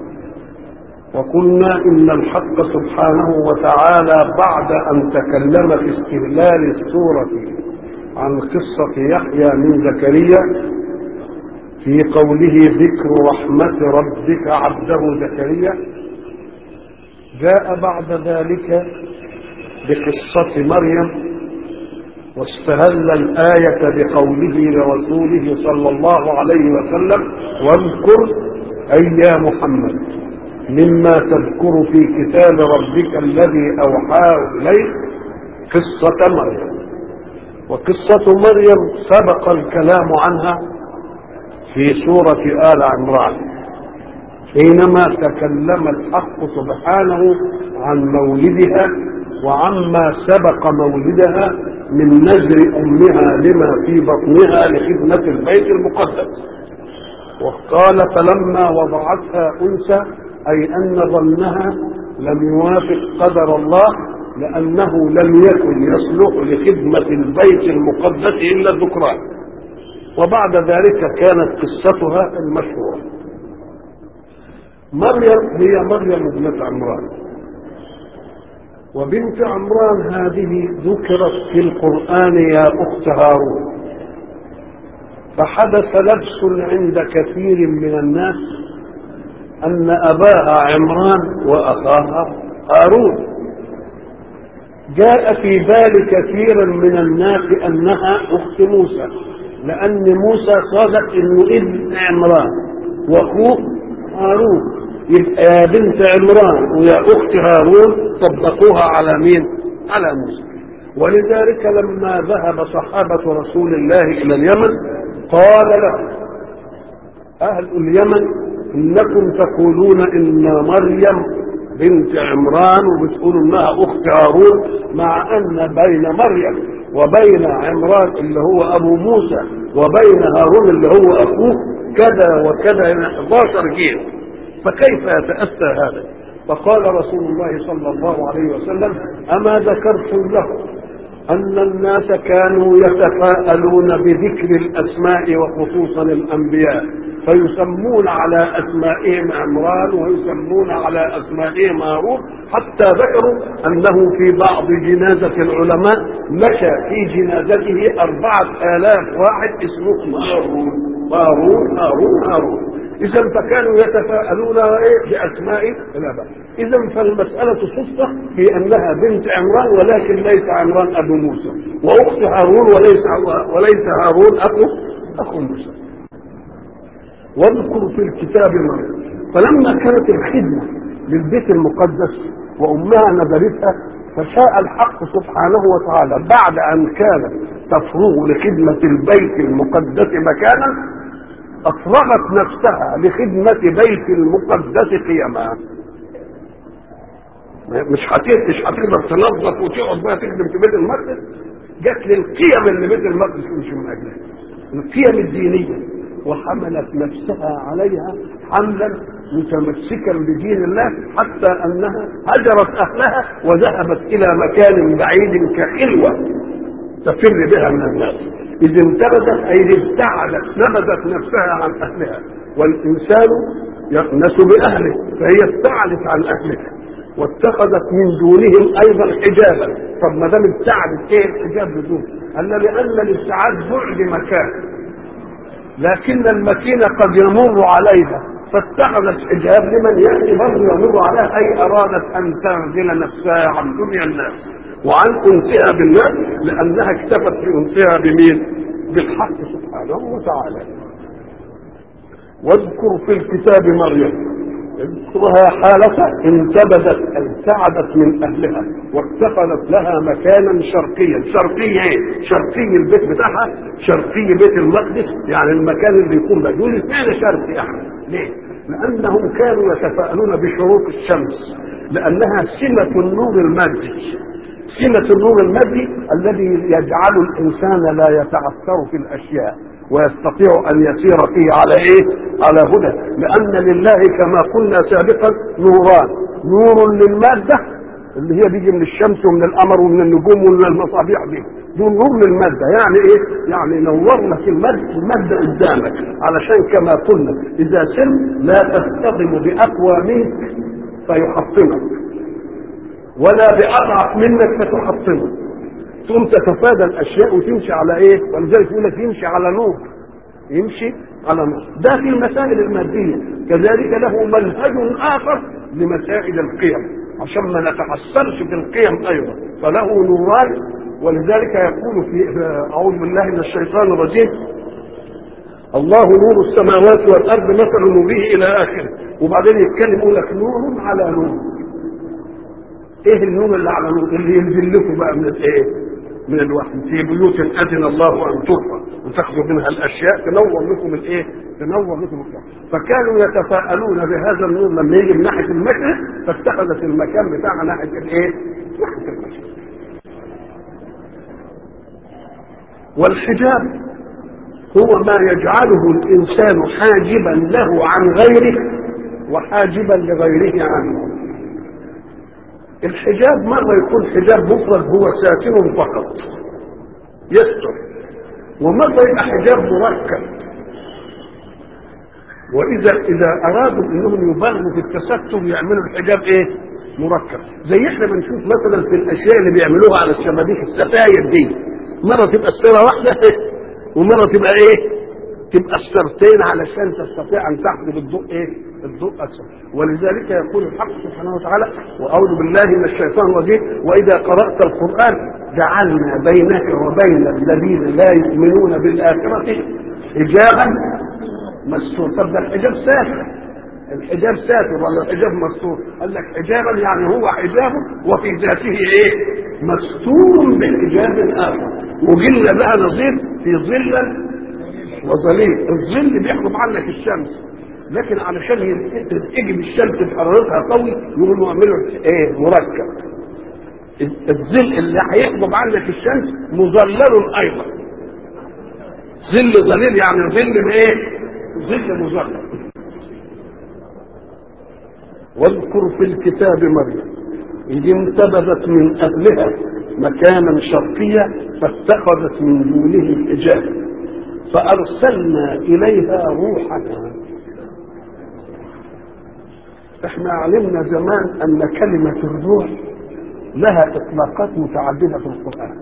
وقلنا ان الحق سبحانه وتعالى بعد ان تكلم في استهلال السورة عن قصة يحيى من زكريا في قوله ذكر رحمة ربك عبده زكريا، جاء بعد ذلك بقصة مريم واستهل الآية بقوله لرسوله صلى الله عليه وسلم واذكر أي يا محمد مما تذكر في كتاب ربك الذي أوحاه إليك قصة مريم. وقصة مريم سبق الكلام عنها في سورة آل عمران حينما تكلم الحق سبحانه عن مولدها وعما سبق مولدها من نزر أمها لما في بطنها لخدمة البيت المقدس. وقال فلما وضعتها أنثى أي أن ظنها لم يوافق قدر الله لأنه لم يكن يصلح لخدمة البيت المقدس إلا الذكران. وبعد ذلك كانت قصتها المشهورة. مريم هي مريم ابنة عمران، وبنت عمران هذه ذكرت في القرآن يا أخت هارون، فحدث لبس عند كثير من الناس أن أباها عمران وأخاها هارون. جاء في بال كثير من الناس أنها أخت موسى، لأن موسى صادق إنه ابن عمران وأخوه هارون، يبقى يا بنت عمران ويا أخت هارون طبقوها على مين؟ على موسى. ولذلك لما ذهب صحابة رسول الله إلى اليمن قال له أهل اليمن إنكم تقولون إن مريم بنت عمران وبتقولوا إنها أخت هارون، مع أن بين مريم وبين عمران اللي هو أبو موسى وبين هارون اللي هو أخوه كذا وكذا 11 جيل. فكيف يتأتى هذا؟ فقال رسول الله صلى الله عليه وسلم: أما ذكرتم له أن الناس كانوا يتفاءلون بذكر الأسماء وخصوصا الأنبياء، فيسمون على أسمائهم عمران ويسمون على أسمائهم هارون، حتى ذكروا أنه في بعض جنازة العلماء مشى في جنازته 4000 واحد اسمه هارون. إذا فكانوا يتفاءلون بأسماء الآباء. إذا فالمسألة صدفة في أنها بنت عمران، ولكن ليس عمران أبو موسى، وأخت هارون وليس هارون أخو موسى. واذكر في الكتاب مريم. فلما كانت الخدمة للبيت المقدس وأمها نذرتها، فشاء الحق سبحانه وتعالى بعد أن كان تفرغ لخدمة البيت المقدس مكانا، أفرغت نفسها لخدمة بيت المقدس قيما. مش هتقدر تنظف وتقعد بقى تخدم في بيت المقدس، جت للقيم اللي بيت المقدس مش من أجلها، القيم الدينية، وحملت نفسها عليها حملا متمسكا بدين الله، حتى أنها هجرت أهلها وذهبت إلى مكان بعيد كخلوة تفر بها من الناس. إذ انتبذت أي ابتعدت، نبذت نفسها عن أهلها، والإنسان يأنس بأهله، فهي ابتعدت عن أهلها واتخذت من دونهم أيضا حجابا. طب ما دام ابتعدت، إيه الحجاب بدون؟ قال لأن الابتعاد بعد مكان، لكن المكينة قد يمر عليها، فاتخذت حجاب لمن يأتي برضه يمر عليها، أي أرادت أن تعزل نفسها عن دنيا الناس وعن أنسها بالناس، لأنها اكتفت في أنسها بمين؟ بالحق سبحانه وتعالى. واذكر في الكتاب مريم، اذكرها حالة انتبذت ابتعدت من أهلها واتخذت لها مكانا شرقيا. شرقي ايه؟ شرقي البيت بتاعها، شرقي بيت المقدس، يعني المكان اللي يكون بقى يقول اثنين شرقي. يعني ليه؟ لأنهم كانوا يتفاءلون بشروق الشمس، لأنها سمة النور المادي، سمة النور المادي الذي يجعل الإنسان لا يتعثر في الأشياء ويستطيع أن يسير فيه على إيه؟ على هدى. لأن لله كما قلنا سابقا نوران، نور للمادة اللي هي بيجي من الشمس ومن القمر ومن النجوم ومن المصابيح دي، دول نور للمادة. يعني إيه؟ يعني ينور لك المادة قدامك، علشان كما قلنا إذا سرت لا تستخدم بأقوى منك فيحطمك، ولا بأضعف منك فتحطمك، ثم تتفادى الاشياء وتمشي على ايه؟ ولذلك يقول لك يمشي على نور، يمشي على نور. ده في المسائل الماديه. كذلك له منهج اخر لمسائل القيم، عشان ما نتحسرش في القيم ايضا، فله نوران. ولذلك يقول في اعوذ بالله من الشيطان الرجيم: الله نور السماوات والارض مثل نوره الى اخره. وبعدين يتكلم يقول لك نور على نور. ايه النور اللي على نور؟ اللي ينزل لكم بقى من الايه؟ من الوحي. في بيوت اذن الله ان ترفع وتاخذوا منها الاشياء تنور لكم الايه؟ تنور لكم الوحي. فكانوا يتفاءلون بهذا النور لما يجي من ناحيه المشرق، فاتخذت المكان بتاعها ناحيه الايه؟ ناحيه المشرق. والحجاب هو ما يجعله الانسان حاجبا له عن غيره وحاجبا لغيره عنه. الحجاب مرة يكون حجاب مفرد هو ساتر فقط يستر، ومرة يبقى حجاب مركب. وإذا أرادوا أنهم يبالغوا في التستر يعملوا الحجاب إيه؟ مركب. زي إحنا بنشوف مثلا في الأشياء اللي بيعملوها على الشبابيك، الستاير دي مرة تبقى السيرة واحدة ومرة تبقى إيه؟ تبقى السرتين علشان تستطيع أن تحجب الضوء إيه؟ الضوء أكثر. ولذلك يقول الحق سبحانه وتعالى: وأعوذ بالله من الشيطان الرجيم: وإذا قرأت القرآن جعلنا بينك وبين الذين لا يؤمنون بالآخرة حجابا مستور. طب ده الحجاب ساتر، الحجاب ساتر ولا الحجاب مستور؟ قال لك حجابا يعني هو حجاب وفي ذاته ايه؟ مستور بحجاب آخر. وجل بقى نظير في ظل وظليل. الظل بيحجب عنك الشمس، لكن علشان تجيب الشمس بحرارتها قوي يقولوا اعملوا ايه؟ مركب. الظل اللي هيحجب عنك الشمس مظلل ايضا، ظل ظليل يعني ظل ايه؟ ظل مظلل. واذكر في الكتاب مريم إذ انتبذت من أهلها مكانا شرقيا فاتخذت من دونهم حجابا فأرسلنا إليها روحنا. احنا علمنا زمان أن كلمة الروح لها إطلاقات متعددة في القرآن.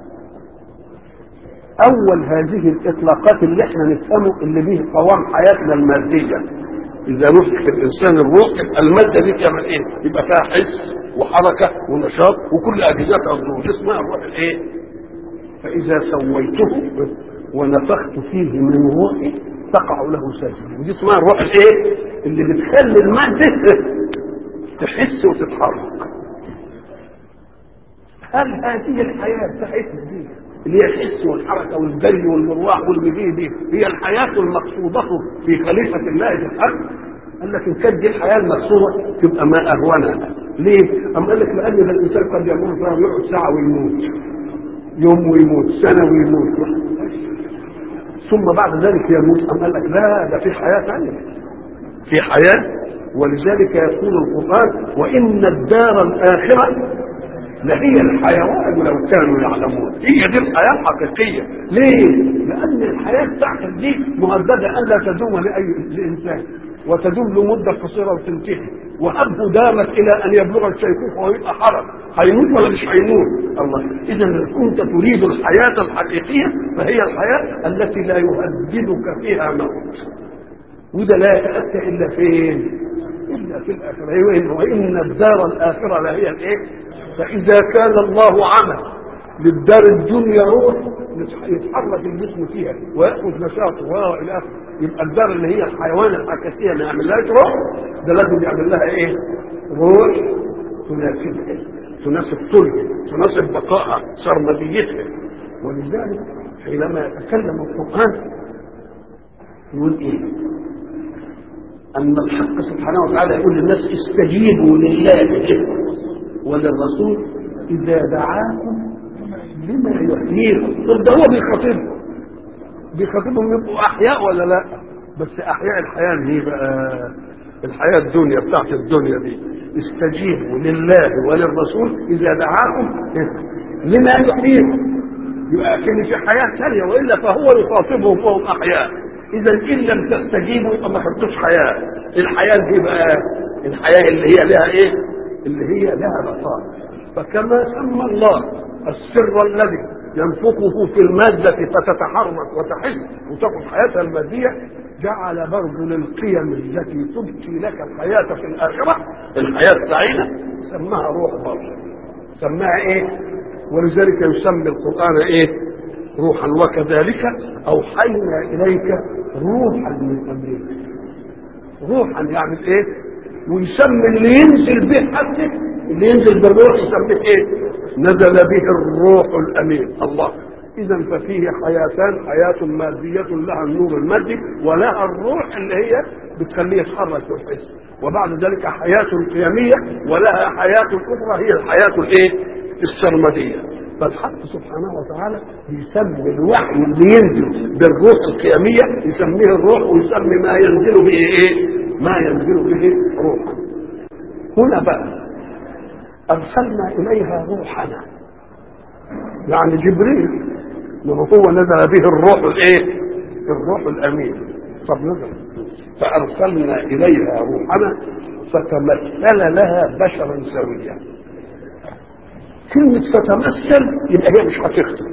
أول هذه الإطلاقات اللي احنا نفهمه اللي به قوام حياتنا المادية. إذا نفخ في الإنسان الروح يبقى المادة دي تعمل إيه؟ يبقى فيها حس وحركة ونشاط وكل أجهزتها الروح، اسمها الروح الإيه؟ فإذا سويته ونفخت فيه من روحي تقع له ساجدا، ودي اسمها الروح الإيه؟ اللي بتخلي المادة تحس وتتحرك. هل هذه الحياة بتاعتنا دي اللي هي الحس والحركة والجري والمروح والمجيء دي هي الحياة المقصودة في خليفة الله في الأرض؟ قال لك إن كانت دي الحياة المقصودة تبقى ما أهونها. ليه؟ أم قال لك لأن الإنسان قد يموت يقعد ساعة ويموت، يوم ويموت، سنة ويموت، ثم بعد ذلك يموت. أم قال لك لا، ده في حياة ثانية، في حياة. ولذلك يقول القرآن وإن الدار الآخرة لهي الحيوان لو كانوا يعلمون. هي دي الحياة الحقيقية. ليه؟ لأن الحياة بتاعتك دي مهددة أن لا تدوم لأي إنسان، وتدوم لمدة قصيرة وتنتهي، وهبه دامت إلى أن يبلغ الشيخوخة ويبقى حرج. هيموت ولا مش هيموت؟ الله. إذا إن كنت تريد الحياة الحقيقية فهي الحياة التي لا يهددك فيها موت، وده لا يتأتى إلا فين؟ إلا في الآخرة. وإن الدار الآخرة لهي الإيه؟ فإذا كان الله عمل للدار الدنيا روح يتحرك الجسم فيها ويأخذ نشاطه وإلى آخره، يبقى الدار اللي هي الحيوان الحقيقية ما يعملهاش روح، ده لازم يعمل لها إيه؟ روح تناسبها، تناسب طولها، تناسب بقائها، سرمديتها. ولذلك حينما يتكلم القرآن يقول إيه؟ أن الحق سبحانه وتعالى يقول للناس استجيبوا لله وللرسول إذا دعاكم لما يحييكم. طب ده هو بيخاطبهم يبقوا أحياء ولا لا؟ بس أحياء الحياة دي بقى الحياة الدنيا بتاعت الدنيا دي. استجيبوا لله وللرسول إذا دعاكم لما يحييكم، يبقى كان في حياة ثانية، وإلا فهو يخاطبهم وهم أحياء. إذا إن لم تستجيبوا يبقى ما خدتوش حياة. الحياة دي بقى الحياة اللي هي لها إيه؟ اللي هي لها بقاء. فكما سمى الله السر الذي ينفخه في المادة فتتحرك وتحس وتاخذ حياتها المادية، جعل برضه للقيم التي تبقي لك الحياة في الآخرة الحياة السعيدة سماها روح برضه. سماها إيه؟ ولذلك يسمي القرآن إيه؟ روحا. وكذلك أوحينا إليك روحا من أمرنا. روحا يعني إيه؟ ويسمي اللي ينزل به حتى اللي ينزل بالروح يسميه إيه؟ نزل به الروح الأمين. الله. إذا ففيه حياتان، حياة مادية لها النور المادي، ولها الروح اللي هي بتخليه يتحرك ويحس، وبعد ذلك حياة قيامية ولها حياة أخرى هي الحياة الإيه؟ السرمدية. فالحق سبحانه وتعالى يسمي الوحي اللي ينزل بالروح القيامية يسميه الروح، ويسمي ما ينزل به ايه؟ ما ينزل به روحا. هنا بقى أرسلنا إليها روحنا، يعني جبريل هو نزل به الروح الايه؟ الروح الأمين. طب نزل فأرسلنا إليها روحنا فتمثل لها بشرا سويا. كلمة تتمثل يبقى هي مش حقيقته،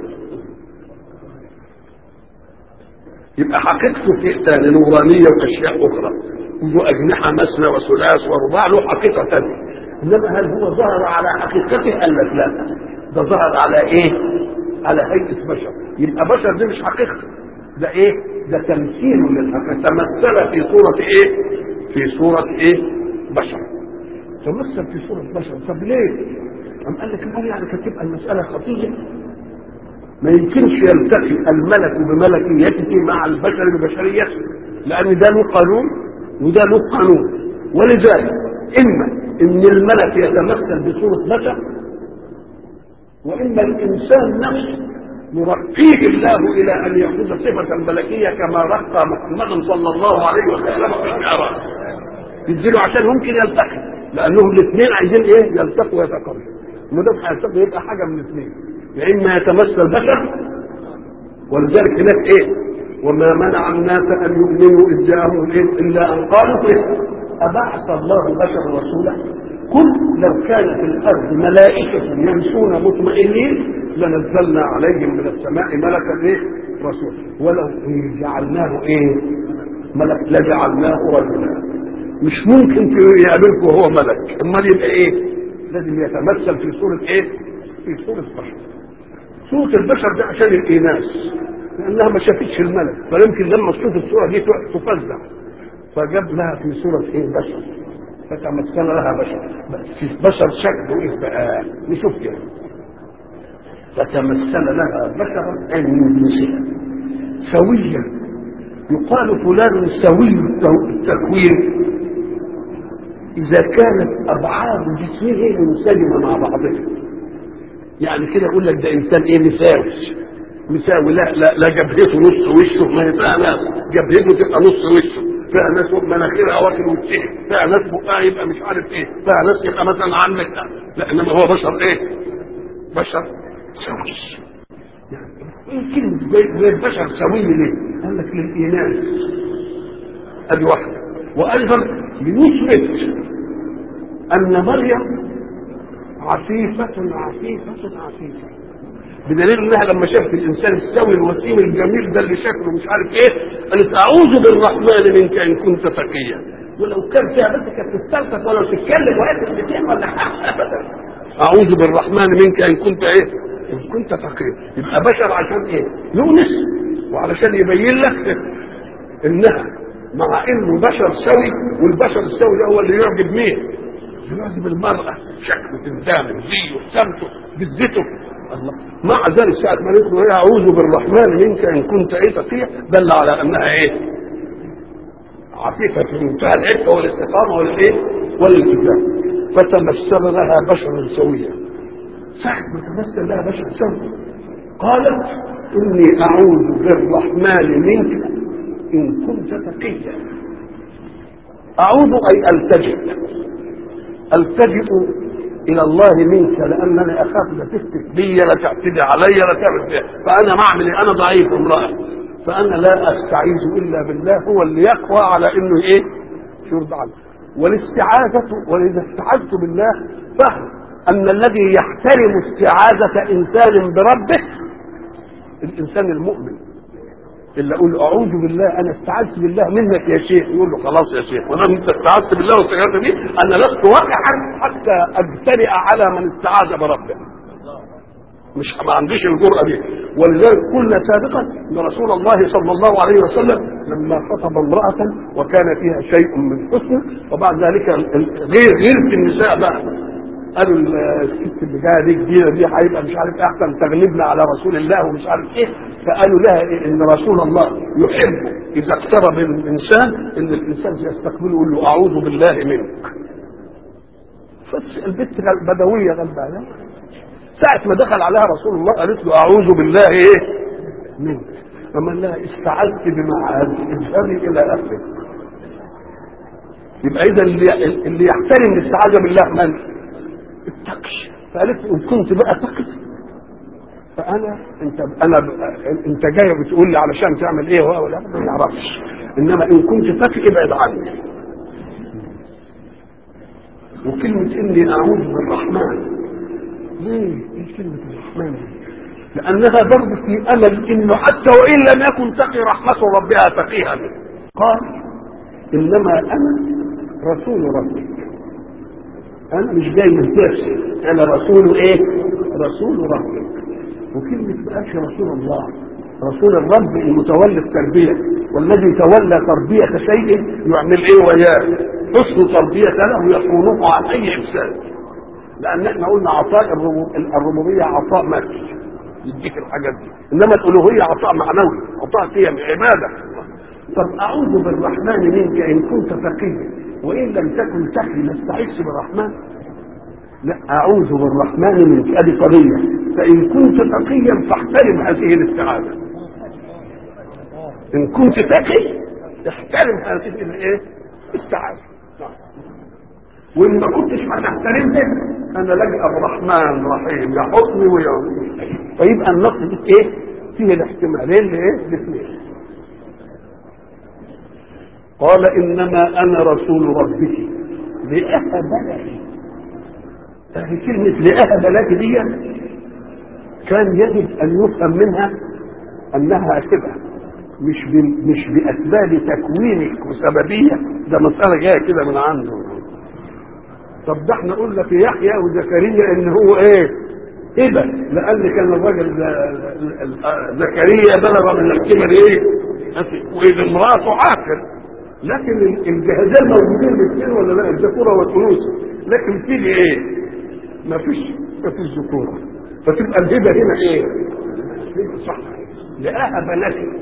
يبقى حقيقته في ثاني نورانية وأشياء أخرى، ذو أجنحة مثنى وثلاث ورباع، له حقيقة ثانية. إنما هل هو ظهر على حقيقته؟ قال لك لا، ده ظهر على إيه؟ على هيئة بشر. يبقى بشر دي مش حقيقته، ده إيه؟ ده تمثيل للحقيقة. تمثل في صورة إيه؟ في صورة إيه؟ بشر. تمثل في صورة بشر. طب ليه؟ أم قال لك يعني كانت تبقى المسألة خطيرة، ما يمكنش يلتقي الملك بملكيته مع البشر ببشريته، لأن ده له قانون وده له قانون. ولذلك إما إن الملك يتمثل بصورة بشر، وإما الإنسان نفسه يرقيه الله إلى أن يأخذ صفة الملكية كما رقى محمد صلى الله عليه وسلم في المعراج، يديله عشان ممكن يلتقي. لانهم الاثنين عايزين ايه؟ يلتقوا ويتقابلوا. ما دام هيلتقوا يبقى حاجه من الاثنين، يا اما يتمثل بشر، ولذلك هناك ايه؟ وما منع الناس ان يؤمنوا اذ جاءهم الا ان قالوا إيه؟ ابعث الله بشرا رسولا. قل لو كان في الارض ملائكه يمشون مطمئنين لنزلنا عليهم من السماء ملكا ايه؟ رسول. ولو جعلناه ايه؟ ملك لجعلناه رجلا. مش ممكن يقابلكم وهو ملك، امال يبقى ايه؟ لازم يتمثل في صوره ايه؟ في صوره بشر. صوره البشر ده عشان الاناث، لانها ما شافتش الملك، فيمكن لما تشوف الصوره دي تفزع، فجاب لها في صوره ايه؟ بشر، فتمثل لها بشر. بس بشر شكله ايه بقى؟ نشوف كده. فتمثل لها بشرا اي من جنسها سويا. يقال فلان سوي التكوين اذا كانت ابعاد جسمه منسجمه مع بعضها. يعني كده يقول لك ده انسان ايه؟ مساوي. لا جبهته نص وشه، ما يبقى ناس جبهته تبقى نص وشه، فيها ناس مناخيرها واكل وجهها، فيها ناس بقها يبقى مش عارف ايه، فيها ناس يبقى مثلا عندك لا، انما هو بشر ايه؟ بشر سوي. يعني ايه كلمه زي البشر سوي ليه؟ قال لك للإناث ادي واحده. وايضا ليثبت ان مريم عفيفه بدليل انها لما شافت الانسان السوي الوسيم الجميل ده اللي شكله مش عارف ايه، قالت اعوذ بالرحمن منك ان كنت تقيا. ولو كان فيها بس كانت تستلطف ولا تتكلم ولا تتكلم ولا حاجه ابدا. اعوذ بالرحمن منك ان كنت ايه؟ ان كنت تقيا. يبقى بشر عشان ايه؟ يونس، وعلشان يبين لك انها مع انه بشر سوي، والبشر السوي ده هو اللي يعجب مين؟ يعجب المراه، شكله تنتامه زيه سمته بذته. الله. مع ذلك ساعة ما نقول ايه اعوذ بالرحمن منك ان كنت ايه تقيا، دل على انها ايه؟ عفيفة في منتهى العفة والاستقامة والايه؟ والالتزام. فتمثل لها بشرا سويا. ساعة ما تمثل لها بشرا سويا قالت اني اعوذ بالرحمن منك ان كنت تقيا. اعوذ اي التجئ الى الله منك، لانني اخاف لا تفتك بي لا تعتدي علي لا تعمل فيها، فانا ما اعمل انا ضعيف امراه، فانا لا استعيذ الا بالله هو اللي يقوى على انه ايه؟ يرضى عنه. والاستعاذه، واذا استعذت بالله فهم ان الذي يحترم استعاذه انسان بربه الانسان المؤمن، اللي اقول له اعوذ بالله انا استعذت بالله منك يا شيخ، يقول له خلاص يا شيخ، وانا انت استعذت بالله واستعاذت بي انا لست واقعا حتى اجترئ على من استعاذ بربه. مش ما عنديش الجرأه دي. ولذلك قلنا سابقا ان رسول الله صلى الله عليه وسلم لما خطب امراه وكان فيها شيء من حسن، وبعد ذلك غير في النساء بقى قالوا الست اللي جايه دي جديده دي هيبقى مش عارف احسن تغلبنا على رسول الله ومش عارف ايه، فقالوا لها إيه؟ ان رسول الله يحب اذا اقترب الانسان ان الانسان يستقبله يقول له اعوذ بالله منك. بس البنت بدويه غلبانه ساعه ما دخل عليها رسول الله قالت له اعوذ بالله ايه؟ منك. اما لها استعذت بمعاذ اذهبي الى اهلك. يبقى اذا اللي يحترم الاستعاذه بالله من؟ التقي. فقالت ان كنت بقى تقي فانا انت جاي بتقول لي علشان تعمل ايه ولا ما يعرفش، انما ان كنت تقي ابعد عني. وكلمه اني اعوذ بالرحمن، ليه ايه كلمه الرحمن؟ لانها برضه في امل انه حتى وان لم يكن تقي رحمه ربها تقيها منه. قال انما انا رسول ربك، انا مش جاي من نفسي، انا رسول ايه؟ رسول ربك. وكلمه بقاش رسول الله، رسول الرب المتولي التربيه، والذي تولى تربيه شيء يعمل ايه وياه؟ حسن تربيه له يصونه عن اي انسان. لان احنا قلنا عطاء الربوبيه عطاء مادي يديك الحاجات دي، انما الالوهيه عطاء معنوي، عطاء قيم عباده. طب اعوذ بالرحمن منك ان كنت تقيا، وان لم تكن تقي نستعيذ بالرحمن؟ لا، اعوذ بالرحمن منك ادي قضيه، فان كنت تقيا فاحترم هذه الاستعاذه. ان كنت تقي احترم هذه الايه؟ استعاذه. وان ما كنتش هتحترمني انا لجأ الرحمن رحيم يحطني ويعمل. فيبقى النص دي ايه؟ فيه الاحتمالين لايه؟ الاثنين. قال انما انا رسول ربك لأهب لك. كلمة لأهب لك دي كان يجب ان يفهم منها انها شبه مش باسباب تكوينك وسببيه، ده مساله جايه كده من عنده. طب ده احنا قلنا في يحيى وزكريا ان هو ايه؟ هبه، لان كان الراجل زكريا بلغ من الكبر ايه؟ واذا امراته عاقر، لكن الجهازين موجودين الاثنين ولا لا؟ الذكوره والانوثه، لكن في ايه؟ ما فيش ذكوره، فتبقى الهبه هنا ايه؟ صح، لأهب لك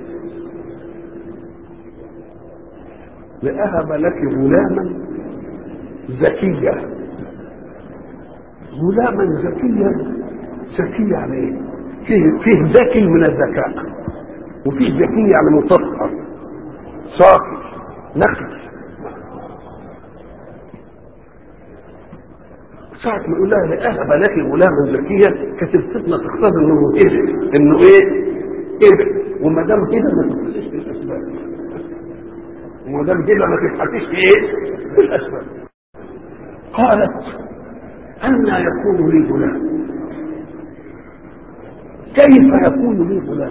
غلاما زكيا. غلاما زكيا، زكي يعني ايه؟ فيه ذكي من الذكاء، وفيه ذكي يعني مطهر صافي نقي. ساعة ما يقول لها لأهب لك غلاما زكيا كانت الفتنة تقتضي انه ايه؟ وما دام كده ما تتحكيش في الاسباب، وما دام كده ما تتحكيش في ايه؟ في الاسباب. قالت أنى يكون لي غلام؟ كيف يكون لي غلام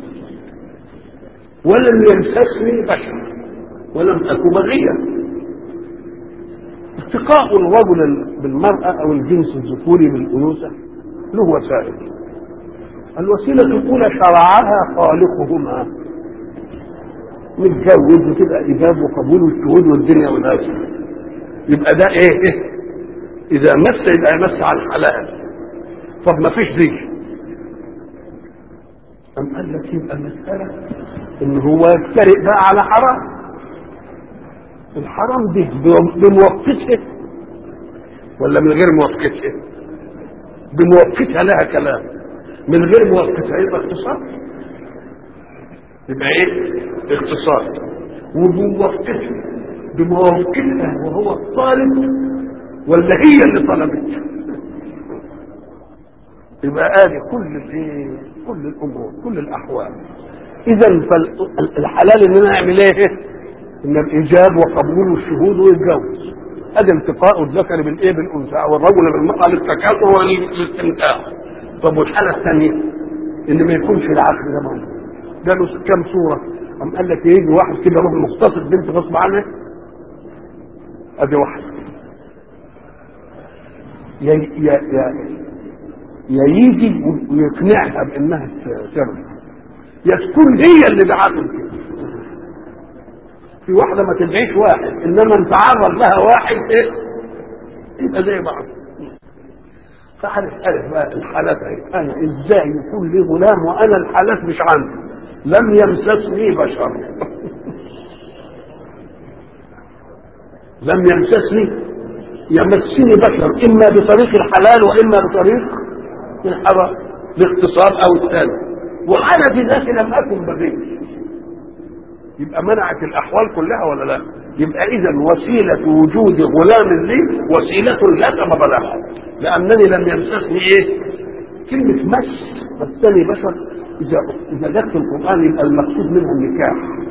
ولم يمسسني بشر ولم أكن بغيا؟ اتقاء الرجل بالمرأة أو الجنس الذكوري بالأنوثة له وسائل. الوسيلة الأولى شرعها خالقهما، متجوز وتبقى إجاب وقبول والشهود والدنيا والآخرة، يبقى ده إيه؟ إذا مس يبقى يمس على الحلال. طب ما فيش دي، أم قال لك يبقى المسألة إن هو يفترق بقى على حرام. الحرام دي بموقتها ولا من غير موقتها؟ بموقتها لها كلام، من غير موقتها يبقى اختصار، يبقى ايه؟ اختصار. وبموقتها بموقتها وهو الطالب ولا هي اللي طلبت؟ يبقى آدي كل الامور كل الاحوال. اذا فالحلال اننا نعمل ايه؟ ان الايجاب وقبول الشهود ويتجوز، ادي التقاء الذكر بالايه؟ بالانثى، والرجل بالمراه للتكاثر والاستمتاع. طب والحاله الثانيه ان ما يكونش العقل ده موجود، ده له كام صوره؟ قام قال لك يجي واحد كده يروح مغتصب بنت غصب عنها، ادي واحد. يا يجي ويقنعها بانها ترضى، يا تكون هي اللي بعقل كده. في واحده ما تدعيش واحد، انما انت عرض لها واحد ايه؟ يبقى زي بعض. فعرف بقى الحالات ايه؟ انا ازاي يكون لي غلام وانا الحالات مش عندي؟ لم يمسسني بشر. لم يمسسني، يمسني بشر اما بطريق الحلال واما بطريق الحرام، باختصار او الثاني، وانا في ذاتي لم اكن بغي. يبقى منعت الاحوال كلها ولا لا؟ يبقى اذا وسيله وجود غلام لي وسيله لا سبب لها، لانني لم يمسسني ايه؟ كلمه مسني بشر اذا جت في القران يبقى المقصود منها النكاح.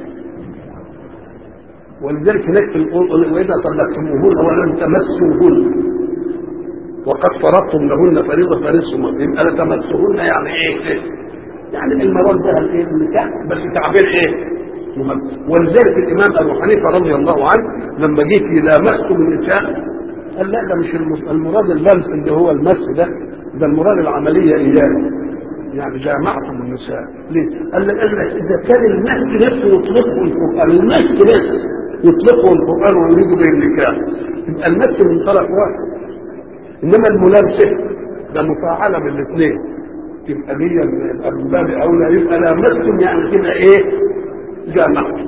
ولذلك هناك في القران واذا طلقتموهن ولم تمسوهن وقد فرضتم لهن فريضه فرزقهن، يبقى لا تمسوهن يعني ايه؟ يعني المراد ده الايه؟ النكاح، بس تعبير ايه؟ ولذلك الامام ابو حنيفه رضي الله عنه لما جه في لامسته النساء قال لا، ده مش المراد اللمس اللي هو المس ده المراد العمليه اياه، يعني جامعتم النساء. ليه؟ قال لك اذا كان المس نفسه يطلقه القران، المس بس يطلقه القران ويريد به النكاح، يبقى المس من طرف واحد، انما الملامسه ده مفاعله من الاثنين، تبقى هي من باب اولى. يبقى لامستم يعني كده ايه؟ جامعة.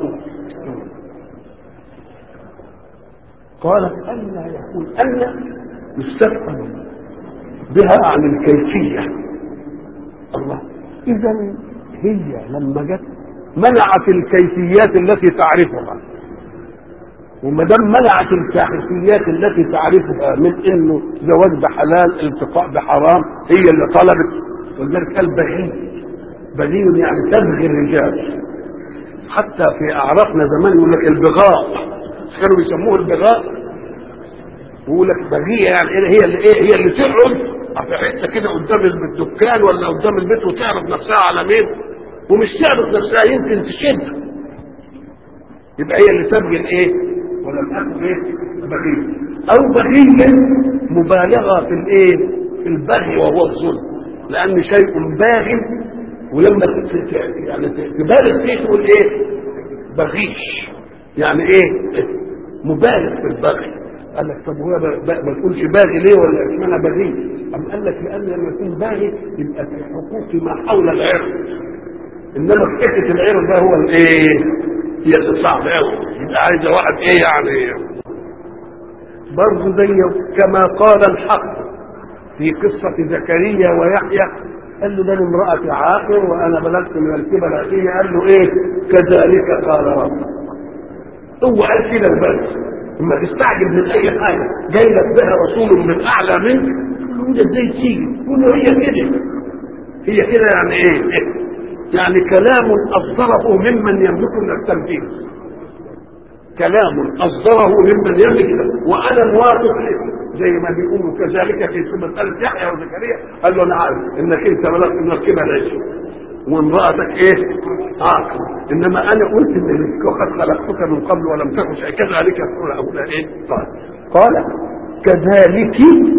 قالت ألا يكون ألا يستفهم بها عن الكيفية. الله، إذا هي لما جت منعت الكيفيات التي تعرفها وما دام منعت الفاحشيات التي تعرفها من انه زواج بحلال التقاء بحرام هي اللي طلبت، ولذلك قال بغي يعني تبغي الرجال. حتى في اعرافنا زمان يقول لك البغاء، كانوا بيسموه البغاء، ويقول لك بغيه يعني هي اللي هي اللي تقعد في حته كده قدام الدكان ولا قدام البيت وتعرض نفسها على مين، ومش تعرض نفسها يمكن تشد، يبقى هي اللي تبغي الايه، ولم اكن ايه بغيه. او بغيه مبالغه في الايه، في البغي وهو الظلم، لان شيء باغ ولما يعني تبالغ فيه تقول ايه بغيش، يعني ايه مبالغ في البغي. قال لك طب هو ما تقولش باغي ليه ولا اشمعنى بغي؟ قام قال لك لان لما يكون باغي يبقى في حقوق ما حول العرض، انما في حته العرض ده هو الايه، هي اللي صعب قوي، يبقى عايزه واحد ايه يعني. برضه زي كما قال الحق في قصه زكريا ويحيى، قال له ده امرأتي عاقر وانا بلغت من الكبر عتيه، قال له ايه كذلك قال ربك. هو قال كده وبس، اما تستعجل من اي حاجه جاي لك بها رسول من اعلى منك تقول له ازاي تيجي، تقول له هي كده هي كده، يعني ايه يعني كلام اصدره ممن يملك التنفيذ، كلام اصدره ممن يملك، وانا موافق له زي ما بيقولوا كذلك في مسألة يحيى وزكريا، قال له انا عارف انك انت بلغت من الكبر عشر وامرأتك ايه عاقل، انما انا قلت ان قد خلقتك من قبل ولم تكن شيئا كذلك يقول ابونا ايه. قال كذلك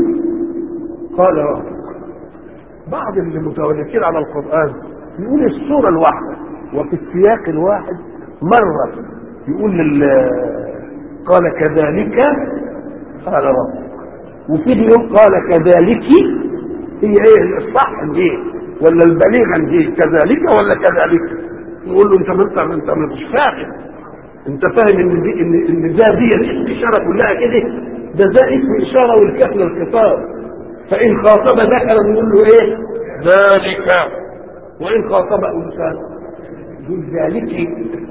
قال ربك. بعض اللي متولكين على القرآن يقول السورة الواحدة وفي السياق الواحد مرة يقول قال كذلك قال ربك، وفي اليوم قال كذلك. هي ايه الصح دي ولا البليغا دي، كذلك ولا كذلك؟ يقول له انت مش فاهم، انت فاهم ان دي ان دي الاشاره كلها كده، ده اسم اشاره والكاف للخطاب، فان خاطب ذكر نقول له ايه ذلك، وان خاطب انثى يقول ذلك.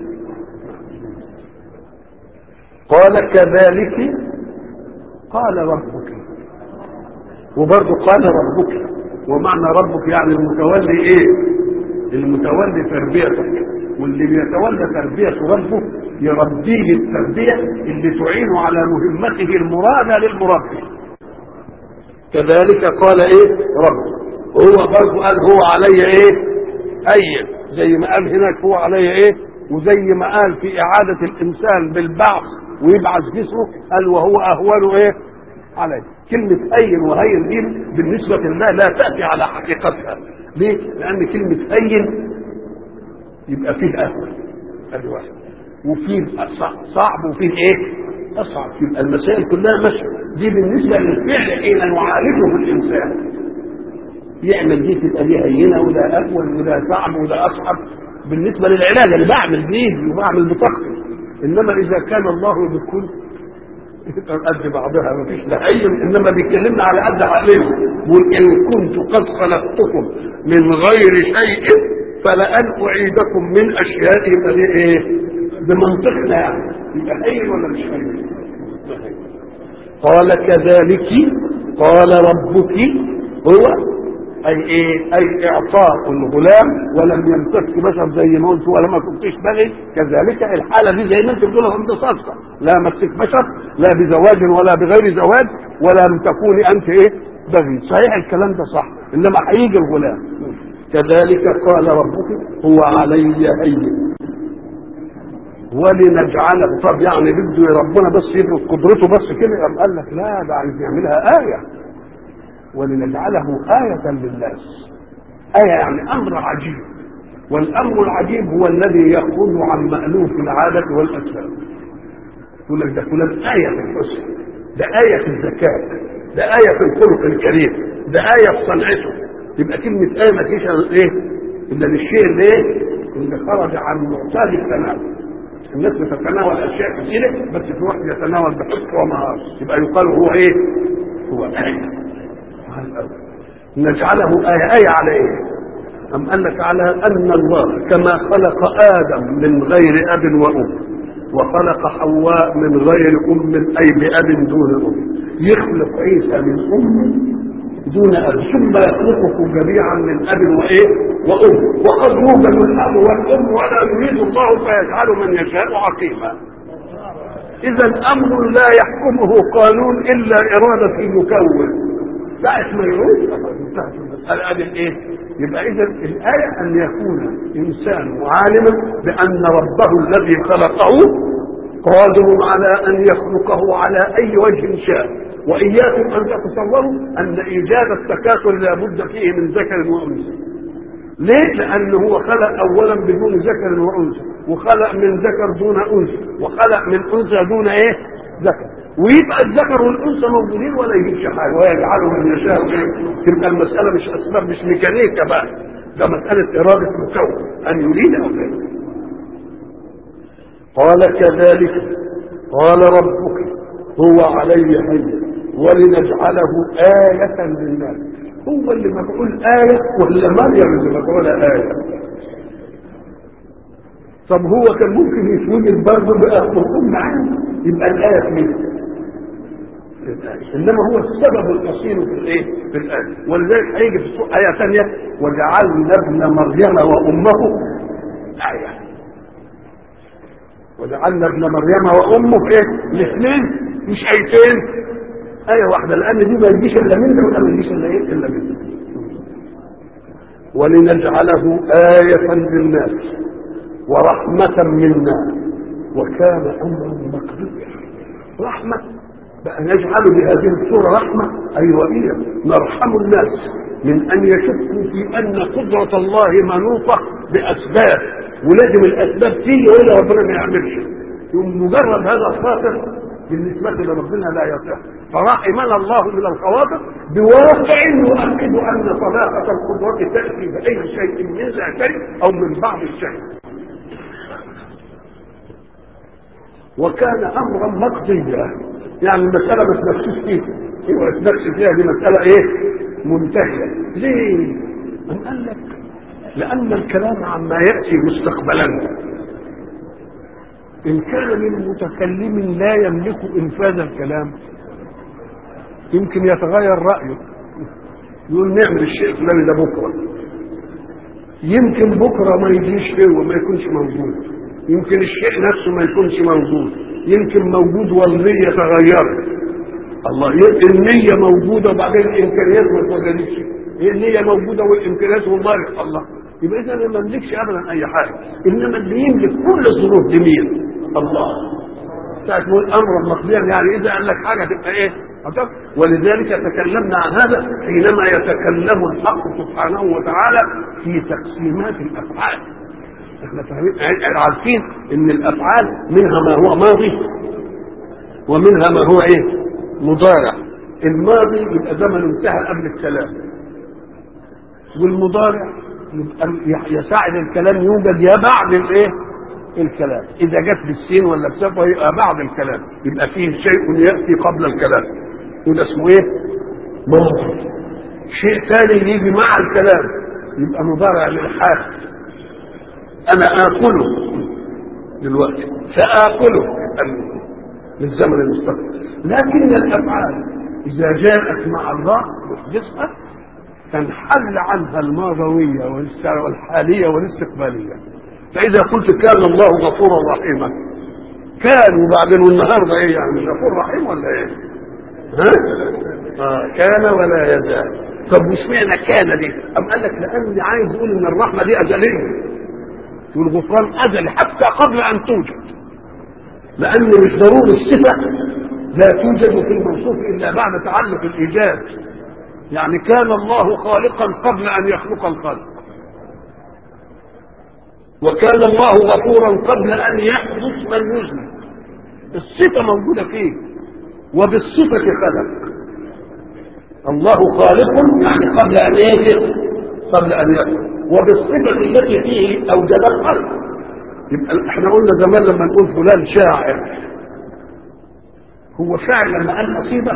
قال كذلك قال ربك، وبرضه قال ربك، ومعنى ربك يعني المتولي ايه، المتولي تربيتك، واللي بيتولى تربية ربه يربيه التربية اللي تعين على مهمته المرادة للمربي. كذلك قال ايه رب، هو برضه قال هو علي ايه اي، زي ما قال هناك هو علي ايه، وزي ما قال في اعادة الانسان بالبعث ويبعث جسمه قال وهو اهون ايه عليه. كلمة أين وهين دي بالنسبة لله لا تأتي على حقيقتها، ليه؟ لأن كلمة أين يبقى فيه أهون هذه واحد، وفيه صعب وفيه إيه؟ أصعب، يبقى المسائل كلها ماشية. دي بالنسبة للفعل حين يعالجه الإنسان، يعمل دي تبقى دي هينة وده أهون وده صعب وده أصعب بالنسبة للعلاج اللي بعمل بإيدي وبعمل بطاقتي. إنما إذا كان الله بكل قد بعضها ما فيش لحي، انما بيتكلمنا على قد عقلنا. بيقول ان كنت قد خلقتكم من غير شيء فلان اعيدكم من اشياء يبقى ايه بمنطقنا، يعني يبقى حي ولا مش حي؟ قال كذلك قال ربك هو اي ايه اي اعطاء الغلام ولم يمسك بشر زي ما قلت ولا ما كنتش بغي. كذلك الحاله دي زي ما انت بتقولها انت صادقه، لا مسك بشر لا بزواج ولا بغير زواج ولم تكوني انت ايه بغي. صحيح الكلام ده صح، انما هيجي الغلام. كذلك قال ربك هو علي هين ولنجعله. طب يعني بده ربنا بس يفرض قدرته بس كده؟ قال لك لا، ده عايز يعملها ايه، ولنجعله آية للناس. آية يعني أمر عجيب، والأمر العجيب هو الذي يخرج عن مألوف العادة والأسباب. يقول لك ده فلان آية في الحسن، ده آية في الذكاء، ده آية في الخلق الكريم، ده آية في صنعته. يبقى كلمة آية ما فيش إيه إلا للشيء اللي خرج عن معتاد التناول. الناس بتتناول أشياء كثيرة بس في واحد يتناول بحق ومهارة، يبقى يقال هو إيه؟ هو آية. نجعله آية على إيه؟ أم قال لك على أن الله كما خلق آدم من غير أب وأم وخلق حواء من غير أم أي بأب دون أم. يخلق عيسى من أم دون أب، ثم يخلقه جميعا من أب وأم، وقد يوجد الأب والأم ولا يريد الله فيجعل من يشاء عقيما. إذا أمر لا يحكمه قانون إلا إرادة المكون، ساعة ما يعود المسألة يبقى إذا الآية أن يكون إنسان عالما بأن ربه الذي خلقه قادر على أن يخلقه على أي وجه شاء. وإياكم أن تتصوروا أن إيجاد التكاثر لا بد فيه من ذكر وأنثى. ليه؟ لأنه هو خلق أولا بدون ذكر وأنثى، وخلق من ذكر دون أنثى، وخلق من أنثى دون ذكر، ويبقى الذكر والأنثى موجودين ولا يجيبش حاجة ويجعله من يشاء. تبقى المسألة مش أسباب، مش ميكانيكا بقى، ده مسألة إرادة مكون أن يريد أو لا. قال كذلك قال ربك هو علي هين ولنجعله آية للناس. هو اللي مفعول آية ولا مريم اللي مفعول آية؟ طب هو كان ممكن يتوجد برضه بأخبركم معاه يبقى الآية منه، إنما هو السبب الأصيل في الآية. ولذلك هيجي في آية ثانية وجعلنا ابن مريم وأمه آية. وجعلنا ابن مريم وأمه الاثنين مش آيتين، آية واحدة، لأن دي ما يجيش إلا منه ولا ما يجيش إلا منه. ولنجعله آية للناس ورحمة منا وكان أمرا مقضيا. رحمة بقى نجعل بهذه الصورة رحمة، أيوة نرحم الناس من أن يشكوا في أن قدرة الله منوطة بأسباب، ولازم الأسباب تيجي ولا ربنا ما يعملش. مجرد هذا خاطر بالنسبة لربنا لا يصح، فرحمنا الله من الخواطر بواقع يؤكد أن صلاحة القدرة تأتي بأي شيء من لا شيء أو من بعض الشيء. وكان أمرا مقضيا، يعني المسألة ما تنفسش فيها، ايوه تنفس فيها، دي مسألة منتهية. ليه؟ قال لك لأن الكلام عما يأتي مستقبلا إن كان من متكلم لا يملك إنفاذ الكلام يمكن يتغير رأيه، يقول نعمل الشيء الفلاني ده بكرة، يمكن بكرة ما يجيش فيه وما يكونش موجود، يمكن الشيء نفسه ما يكونش موجود، يمكن موجود والنية تغيرت. الله، النية موجودة وبعدين الإمكانيات ما اتوجدتش، النية موجودة والإمكانيات والله الله. يبقى إذا ما نملكش أبدا أي حاجة، إنما اللي يملك كل الظروف دي مين؟ الله. ساعة تقول أمرا مقضيا يعني إذا قال لك حاجة تبقى ولذلك تكلمنا عن هذا حينما يتكلم الحق سبحانه وتعالى في تقسيمات الأفعال. احنا عارفين ان الافعال منها ما هو ماضي ومنها ما هو مضارع. الماضي يبقى زمن انتهى قبل الكلام، والمضارع يبقى يساعد الكلام يوجد يا بعد الكلام، اذا جت بالسين ولا بسبب يبقى بعد الكلام، يبقى فيه شيء ياتي قبل الكلام وده اسمه ماضي. شيء ثاني يجي مع الكلام يبقى مضارع للحال، أنا آكله دلوقتي، سآكله للزمن المستقبل. لكن الأفعال إذا جاءت مع الله يحدثها تنحل عنها الماضوية والحالية والاستقبالية. فإذا قلت كان الله غفورا رحيما، كان وبعدين والنهارده يعني غفور رحيم ولا كان ولا يزال. طب مش معنى كان دي؟ أم قال لك لأني عايز أقول إن الرحمة دي أزلية والغفران أزلي حتى قبل أن توجد، لأن مش ضروري الصفة لا توجد في الموصوف إلا بعد تعلق الإيجاد. يعني كان الله خالقا قبل أن يخلق الخلق، وكان الله غفورا قبل أن يحدث من يذنب. الصفة موجودة فيه وبالصفة خلق. الله خالق يعني قبل أن قبل أن يخلق، وبالصفة التي فيه أوجد الخلق. يبقى احنا قلنا زمان لما نقول فلان شاعر، هو شاعر لما قال قصيدة،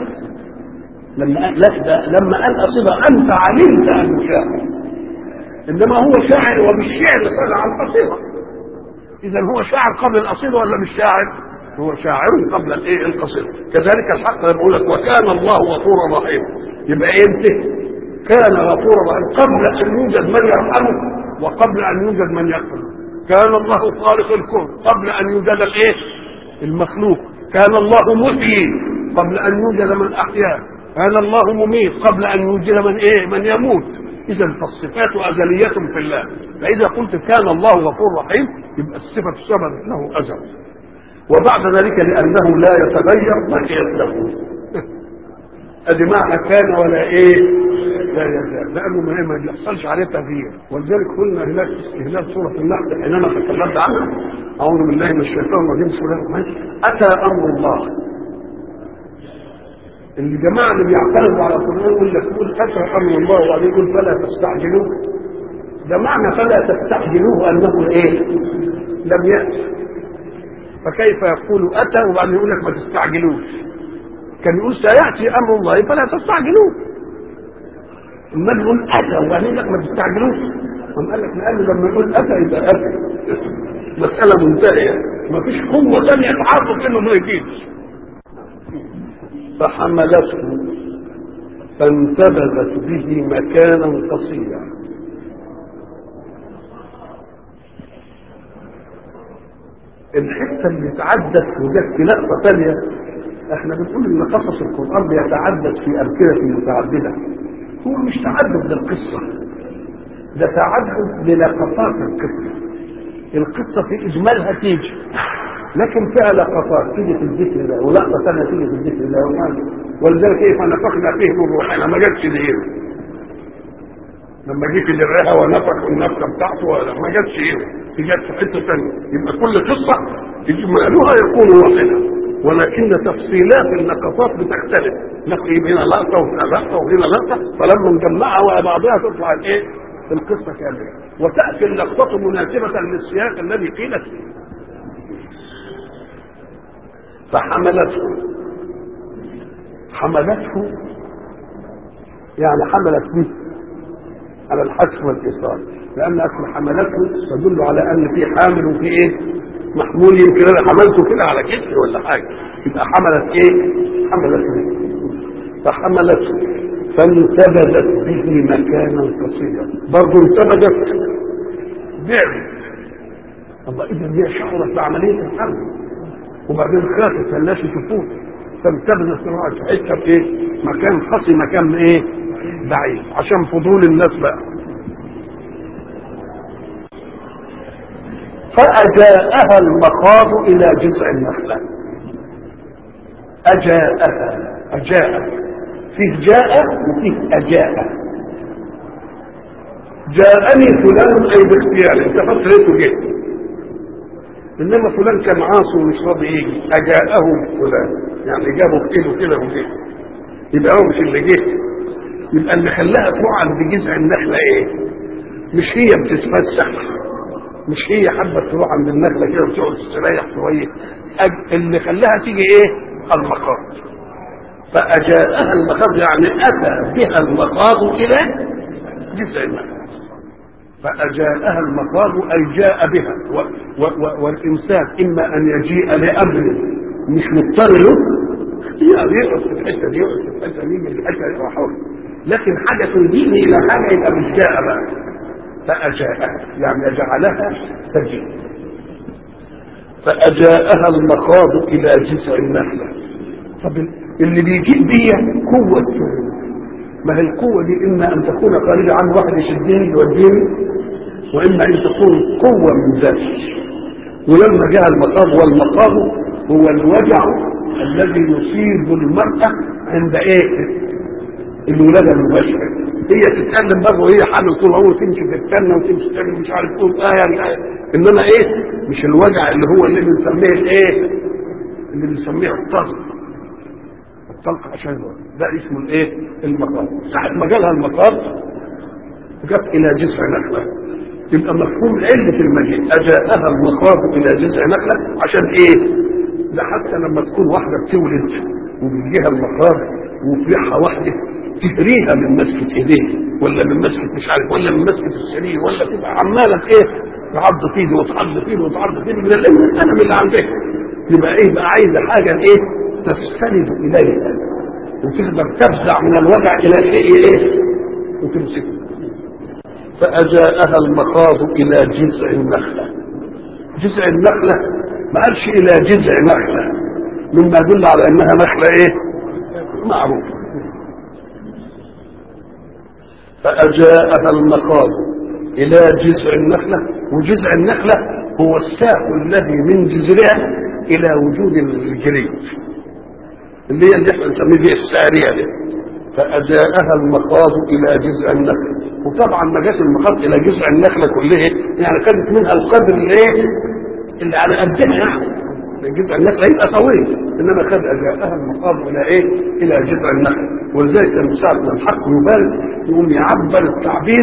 لما قال قصيدة أنت علمت أنه شاعر، إنما هو شاعر وبالشعر صنع القصيدة. اذا هو شاعر قبل القصيده ولا مش شاعر؟ هو شاعر قبل الايه القصيده. كذلك الحق لما يقول لك وكان الله غفورا رحيما، يبقى امتى كان غفورا رحيما؟ قبل ان يوجد من يرحمه وقبل ان يوجد من يغفر. كان الله خالق الكون قبل ان يوجد الايه المخلوق. كان الله محيي قبل ان يوجد من احياه. كان الله مميت قبل ان يوجد من يموت. اذا فالصفات ازليه في الله. فاذا قلت كان الله غفور رحيم يبقى الصفه سبب له ازل، وبعد ذلك لانه لا يتغير بقيت له. ادي معنى كان ولا لا يزال، لانه ما بيحصلش عليه تغيير. ولذلك قلنا هناك استهلاك سوره النحل حينما تكلمت عنها اعوذ بالله من الشيطان الرجيم بسم الله الرحمن الرحيم اتى امر الله. الجماعه اللي بيعترضوا على القران يقول لك اتى امر الله وبعدين يقول فلا تستعجلوه. ده معنى فلا تستعجلوه انه لم ياتي. فكيف يقول اتى وبعدين يقول لك ما تستعجلوش؟ كان يقول سياتي امر الله فلا تستعجلوه. اما يقول اتى وبعدين يقول لك ما تستعجلوش. قال لك لانه لما يقول اتى يبقى اتى. مساله منتهيه، ما فيش قوه ثانيه تعرف انه ما يجيش. فحملته فانتبذت به مكانا قصيا. الحته اللي تعدت وجت في لقطه ثانيه. احنا بنقول ان قصص القران بيتعدد في امثله متعدده. هو مش تعدد للقصه، ده تعدد للقطات القصه. القصه في اجمالها تيجي، لكن فيها لقطات تيجي في الذكر ده ولقطه ثانيه تيجي في الذكر ده. ولذلك كيف نفخنا فيه من روحنا ما جاتش دي لما جيت للرئه ونفخ النفخه بتاعته ما جاتش جت في حته ثانيه. يبقى كل قصه اجمالها يكون واحدا، ولكن تفصيلات اللقطات بتختلف. نقي هنا لقطه وهنا لقطه وهنا لقطه، فلما نجمعها مع بعضها تطلع القصه كامله، وتاتي اللقطه مناسبه للسياق الذي قيل فيه. حملته يعني حملت به على الحذف والايصال، لان اصل حملته تدل على ان في حامل وفي محمول. يمكن انا حملته كده على كتفي ولا حاجه، يبقى حملت حملته. فحملته فانتبذت به مكانا قصيا. برضه انتبذت بعد الله. اذا هي شعرت بعمليه الحمل وبعدين خافت الناس يشوفوه، فانتبذت في حته في مكان قصي، مكان بعيد، عشان فضول الناس بقى. فأجاءها المخاض إلى جذع النخلة. أجاء فيه جاء وفيه أجاء. جاءني فلان أي باختياري، انت فكرته جه، إنما فلان كان عاصي ومش راضي يجي. أجاءه فلان يعني جابه بإيده كده وجه، يبقى هو مش اللي جه. يبقى اللي خلاها تروح عند جذع النخلة مش هي بتتفسح، مش هي حابه تروح عند النخله كده وتقعد تستريح شويه. اللي خلاها تيجي المخاض. فاجاءها المخاض يعني اتى بها المخاض الى جذع النخله. فاجاءها المخاض اي جاء بها. والانسان اما ان يجيء لامر مش مضطر له، اختيار يقعد في الحته دي يقعد في الحته دي يجي في الحته دي راح، لكن حاجه توديني الى حاجه يبقى مش جاء بقى. فأجاءها يعني جعلها تجيء. فأجاءها المخاض إلى جذع النخلة. طب اللي بيجيء دي قوة، ما هي القوة دي إما أن تكون قريبة عن واحد يشدني يوديني، وإما أن تكون قوة من ذاتي. ولما جاء المخاض، والمخاض هو الوجع الذي يصيب المرأة عند الولادة المباشرة. هي تتكلم برضه وهي حامل طول عمره تمشي تتكلم وتمشي تعمل مش عارف تقول يعني انما مش الوجع اللي هو اللي بنسميه اللي بنسميه الطلق عشان ده اسمه المقاض. ساعة ما جالها المقاض جت الى جذع نخلة، يبقى مفهوم علة المجيء. اجاءها المقاض الى جذع نخلة عشان ده حتى لما تكون واحدة بتولد وبيجيها المقاض وفرحها واحدة تهريها من مسكة ايديه ولا من مسكة مش عارف ولا من مسكة السرير ولا تبقى عمالة تعض فيه وتعض فيه وتعض فيه من الالم اللي عندك. يبقى ايه بقى؟ عايزه حاجه ايه تستند اليها وتقدر تفزع من الوجع الى شيء ايه وتمسكه. فاجاءها المخاض الى جذع النخله. جذع النخله ما قالش الى جذع نخله، مما يدل على انها نخله ايه معروفه. فاجاءها المخاض الى جذع النخله، وجذع النخله هو الساق الذي من جذرها الى وجود الجريد اللي هي اللي احنا نسميه دي الساريه دي. فاجاءها المخاض الى جذع النخله، وطبعا ما جاش المخاض الى جذع النخله كلها، يعني كانت منها القدر اللي على قدها، يعني جذع النخله يبقى طويل، انما قد اجاءها المخاض الى ايه؟ الى جذع النخله. ولذلك كان ساعه ما الحق يبالغ يقوم يعبر التعبير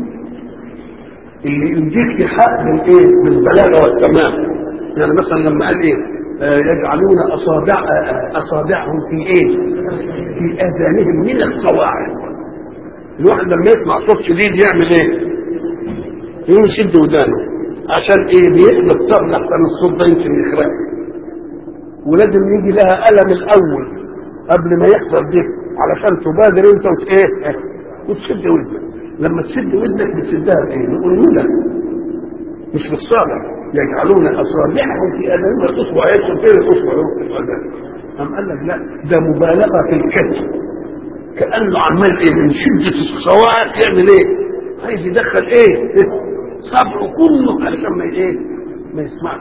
اللي يديك حق بالايه؟ بالبلاغه والتمام. يعني مثلا لما قال ايه؟ يجعلون اصابعهم في ايه؟ في اذانهم من الصواعق. الواحد لما يسمع صوت شديد يعمل ايه؟ يشد ودانه عشان ايه؟ بيحدث طرد احسن الصوت ده يمكن يخرق، ولازم يجي لها الم الاول قبل ما يحصل دي علشان تبادر انت ايه؟ وتشد ودنك. لما تشد ودنك بتشدها بايه؟ بالأنملة مش بالصابع. يجعلون اصابعهم في اذانهم الاصبع يدخل فين الاصبع يروح في الاذان. قام قال لك لا، ده مبالغه في الكتم، كانه عمال ايه من شده الصواعق يعمل ايه؟ عايز يدخل ايه؟ صبعه كله علشان ما ايه؟ ما يسمعش.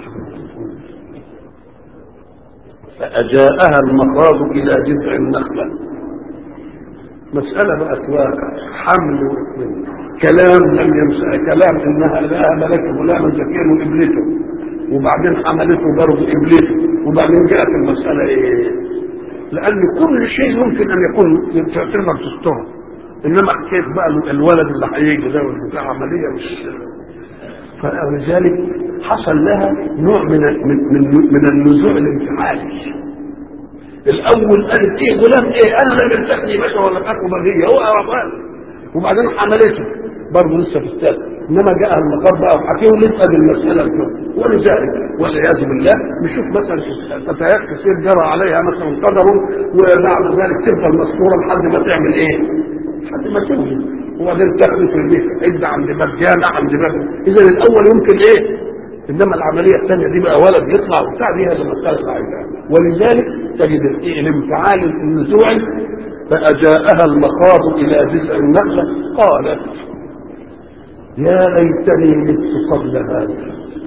فاجاءها المخاض الى جذع النخله. مساله بقت واقع، حمل كلام لم يمسع، كلام انها ذهب لك غلاما زكيا وابلته، وبعدين حملته برضه ابلته، وبعدين جاءت المساله ايه؟ لان كل شيء يمكن ان يكون تقدر تستره، انما حكايه بقى الولد اللي هيجي ده والبتاع عمليه مش. فلذلك حصل لها نوع من النزوع الانفعالي. الاول قالت ايه غلام ايه؟ قال لا بتاخدي باشا ولا تاخد بغيه، هو عرفان. وبعدين حملته برضه لسه في الثالث، انما جاء المقر بقى وحكيه لسه المساله الكبرى. ولذلك والعياذ بالله نشوف مثلا فتيات كثير جرى عليها مثلا قدر، وبعد ذلك تفضل مسطوره لحد ما تعمل ايه؟ لحد ما تنزل، وبعدين تاخذ في البيت عده عند باب جامع عند باب. اذا الاول يمكن ايه؟ انما العمليه الثانيه دي بقى ولد يطلع وبتاع، دي هي المساله عايزاها. ولذلك تجد الانفعال النزوعي. فأجاءها المخاض إلى جذع النخلة قالت يا ليتني مت قبل هذا.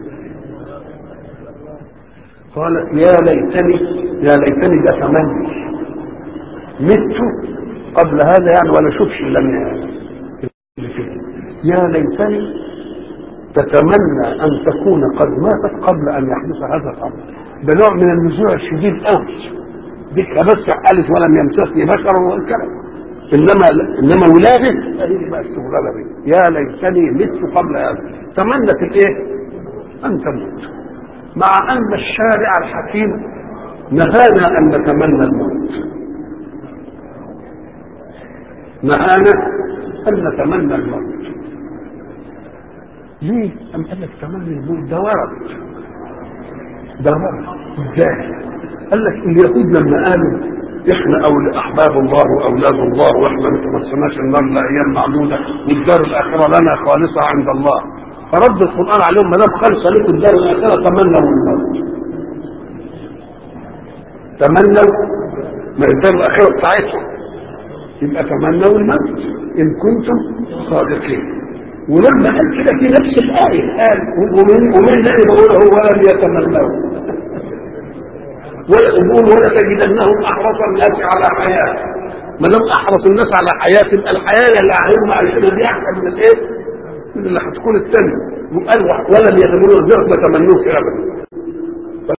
قالت يا ليتني ده تمني، مت قبل هذا يعني ولا شوفش لم. يا ليتني تتمنى أن تكون قد ماتت قبل أن يحدث هذا الأمر. ده نوع من النزوع الشديد قوي. بك بس قالت ولم يمسسني بشر والكلام، انما ولاده هذه بقى الشغلانه دي. يا ليتني مت قبل هذا. تمنت الايه؟ ان تموت، مع ان الشارع الحكيم نهانا ان نتمنى الموت، نهانا ان نتمنى الموت. ليه؟ ام قال لك تمني الموت ده ورد، ده ورد ازاي؟ قال لك اليهود لما قالوا احنا احباب الله واولاد الله واحنا ما تمسناش النار لايام معدوده والدار الاخره لنا خالصه عند الله، فرد القران عليهم ما دام خالصه لكم الدار الاخره تمنوا الموت. تمنوا ما الدار الاخره بتاعتهم، يبقى تمنوا الموت ان كنتم صادقين. ولما قال كده في نفس الايه قال ومن الذي بقوله ولم يتمنوا، ولا تجدنهم احرص الناس على حياه. ما دام احرص الناس على حياه تبقى الحياه اللي هيهم عايشينها دي احسن من الايه؟ من اللي هتكون الثانيه. وقال ولم يتمنوا الزرق ما تمنوش ابدا.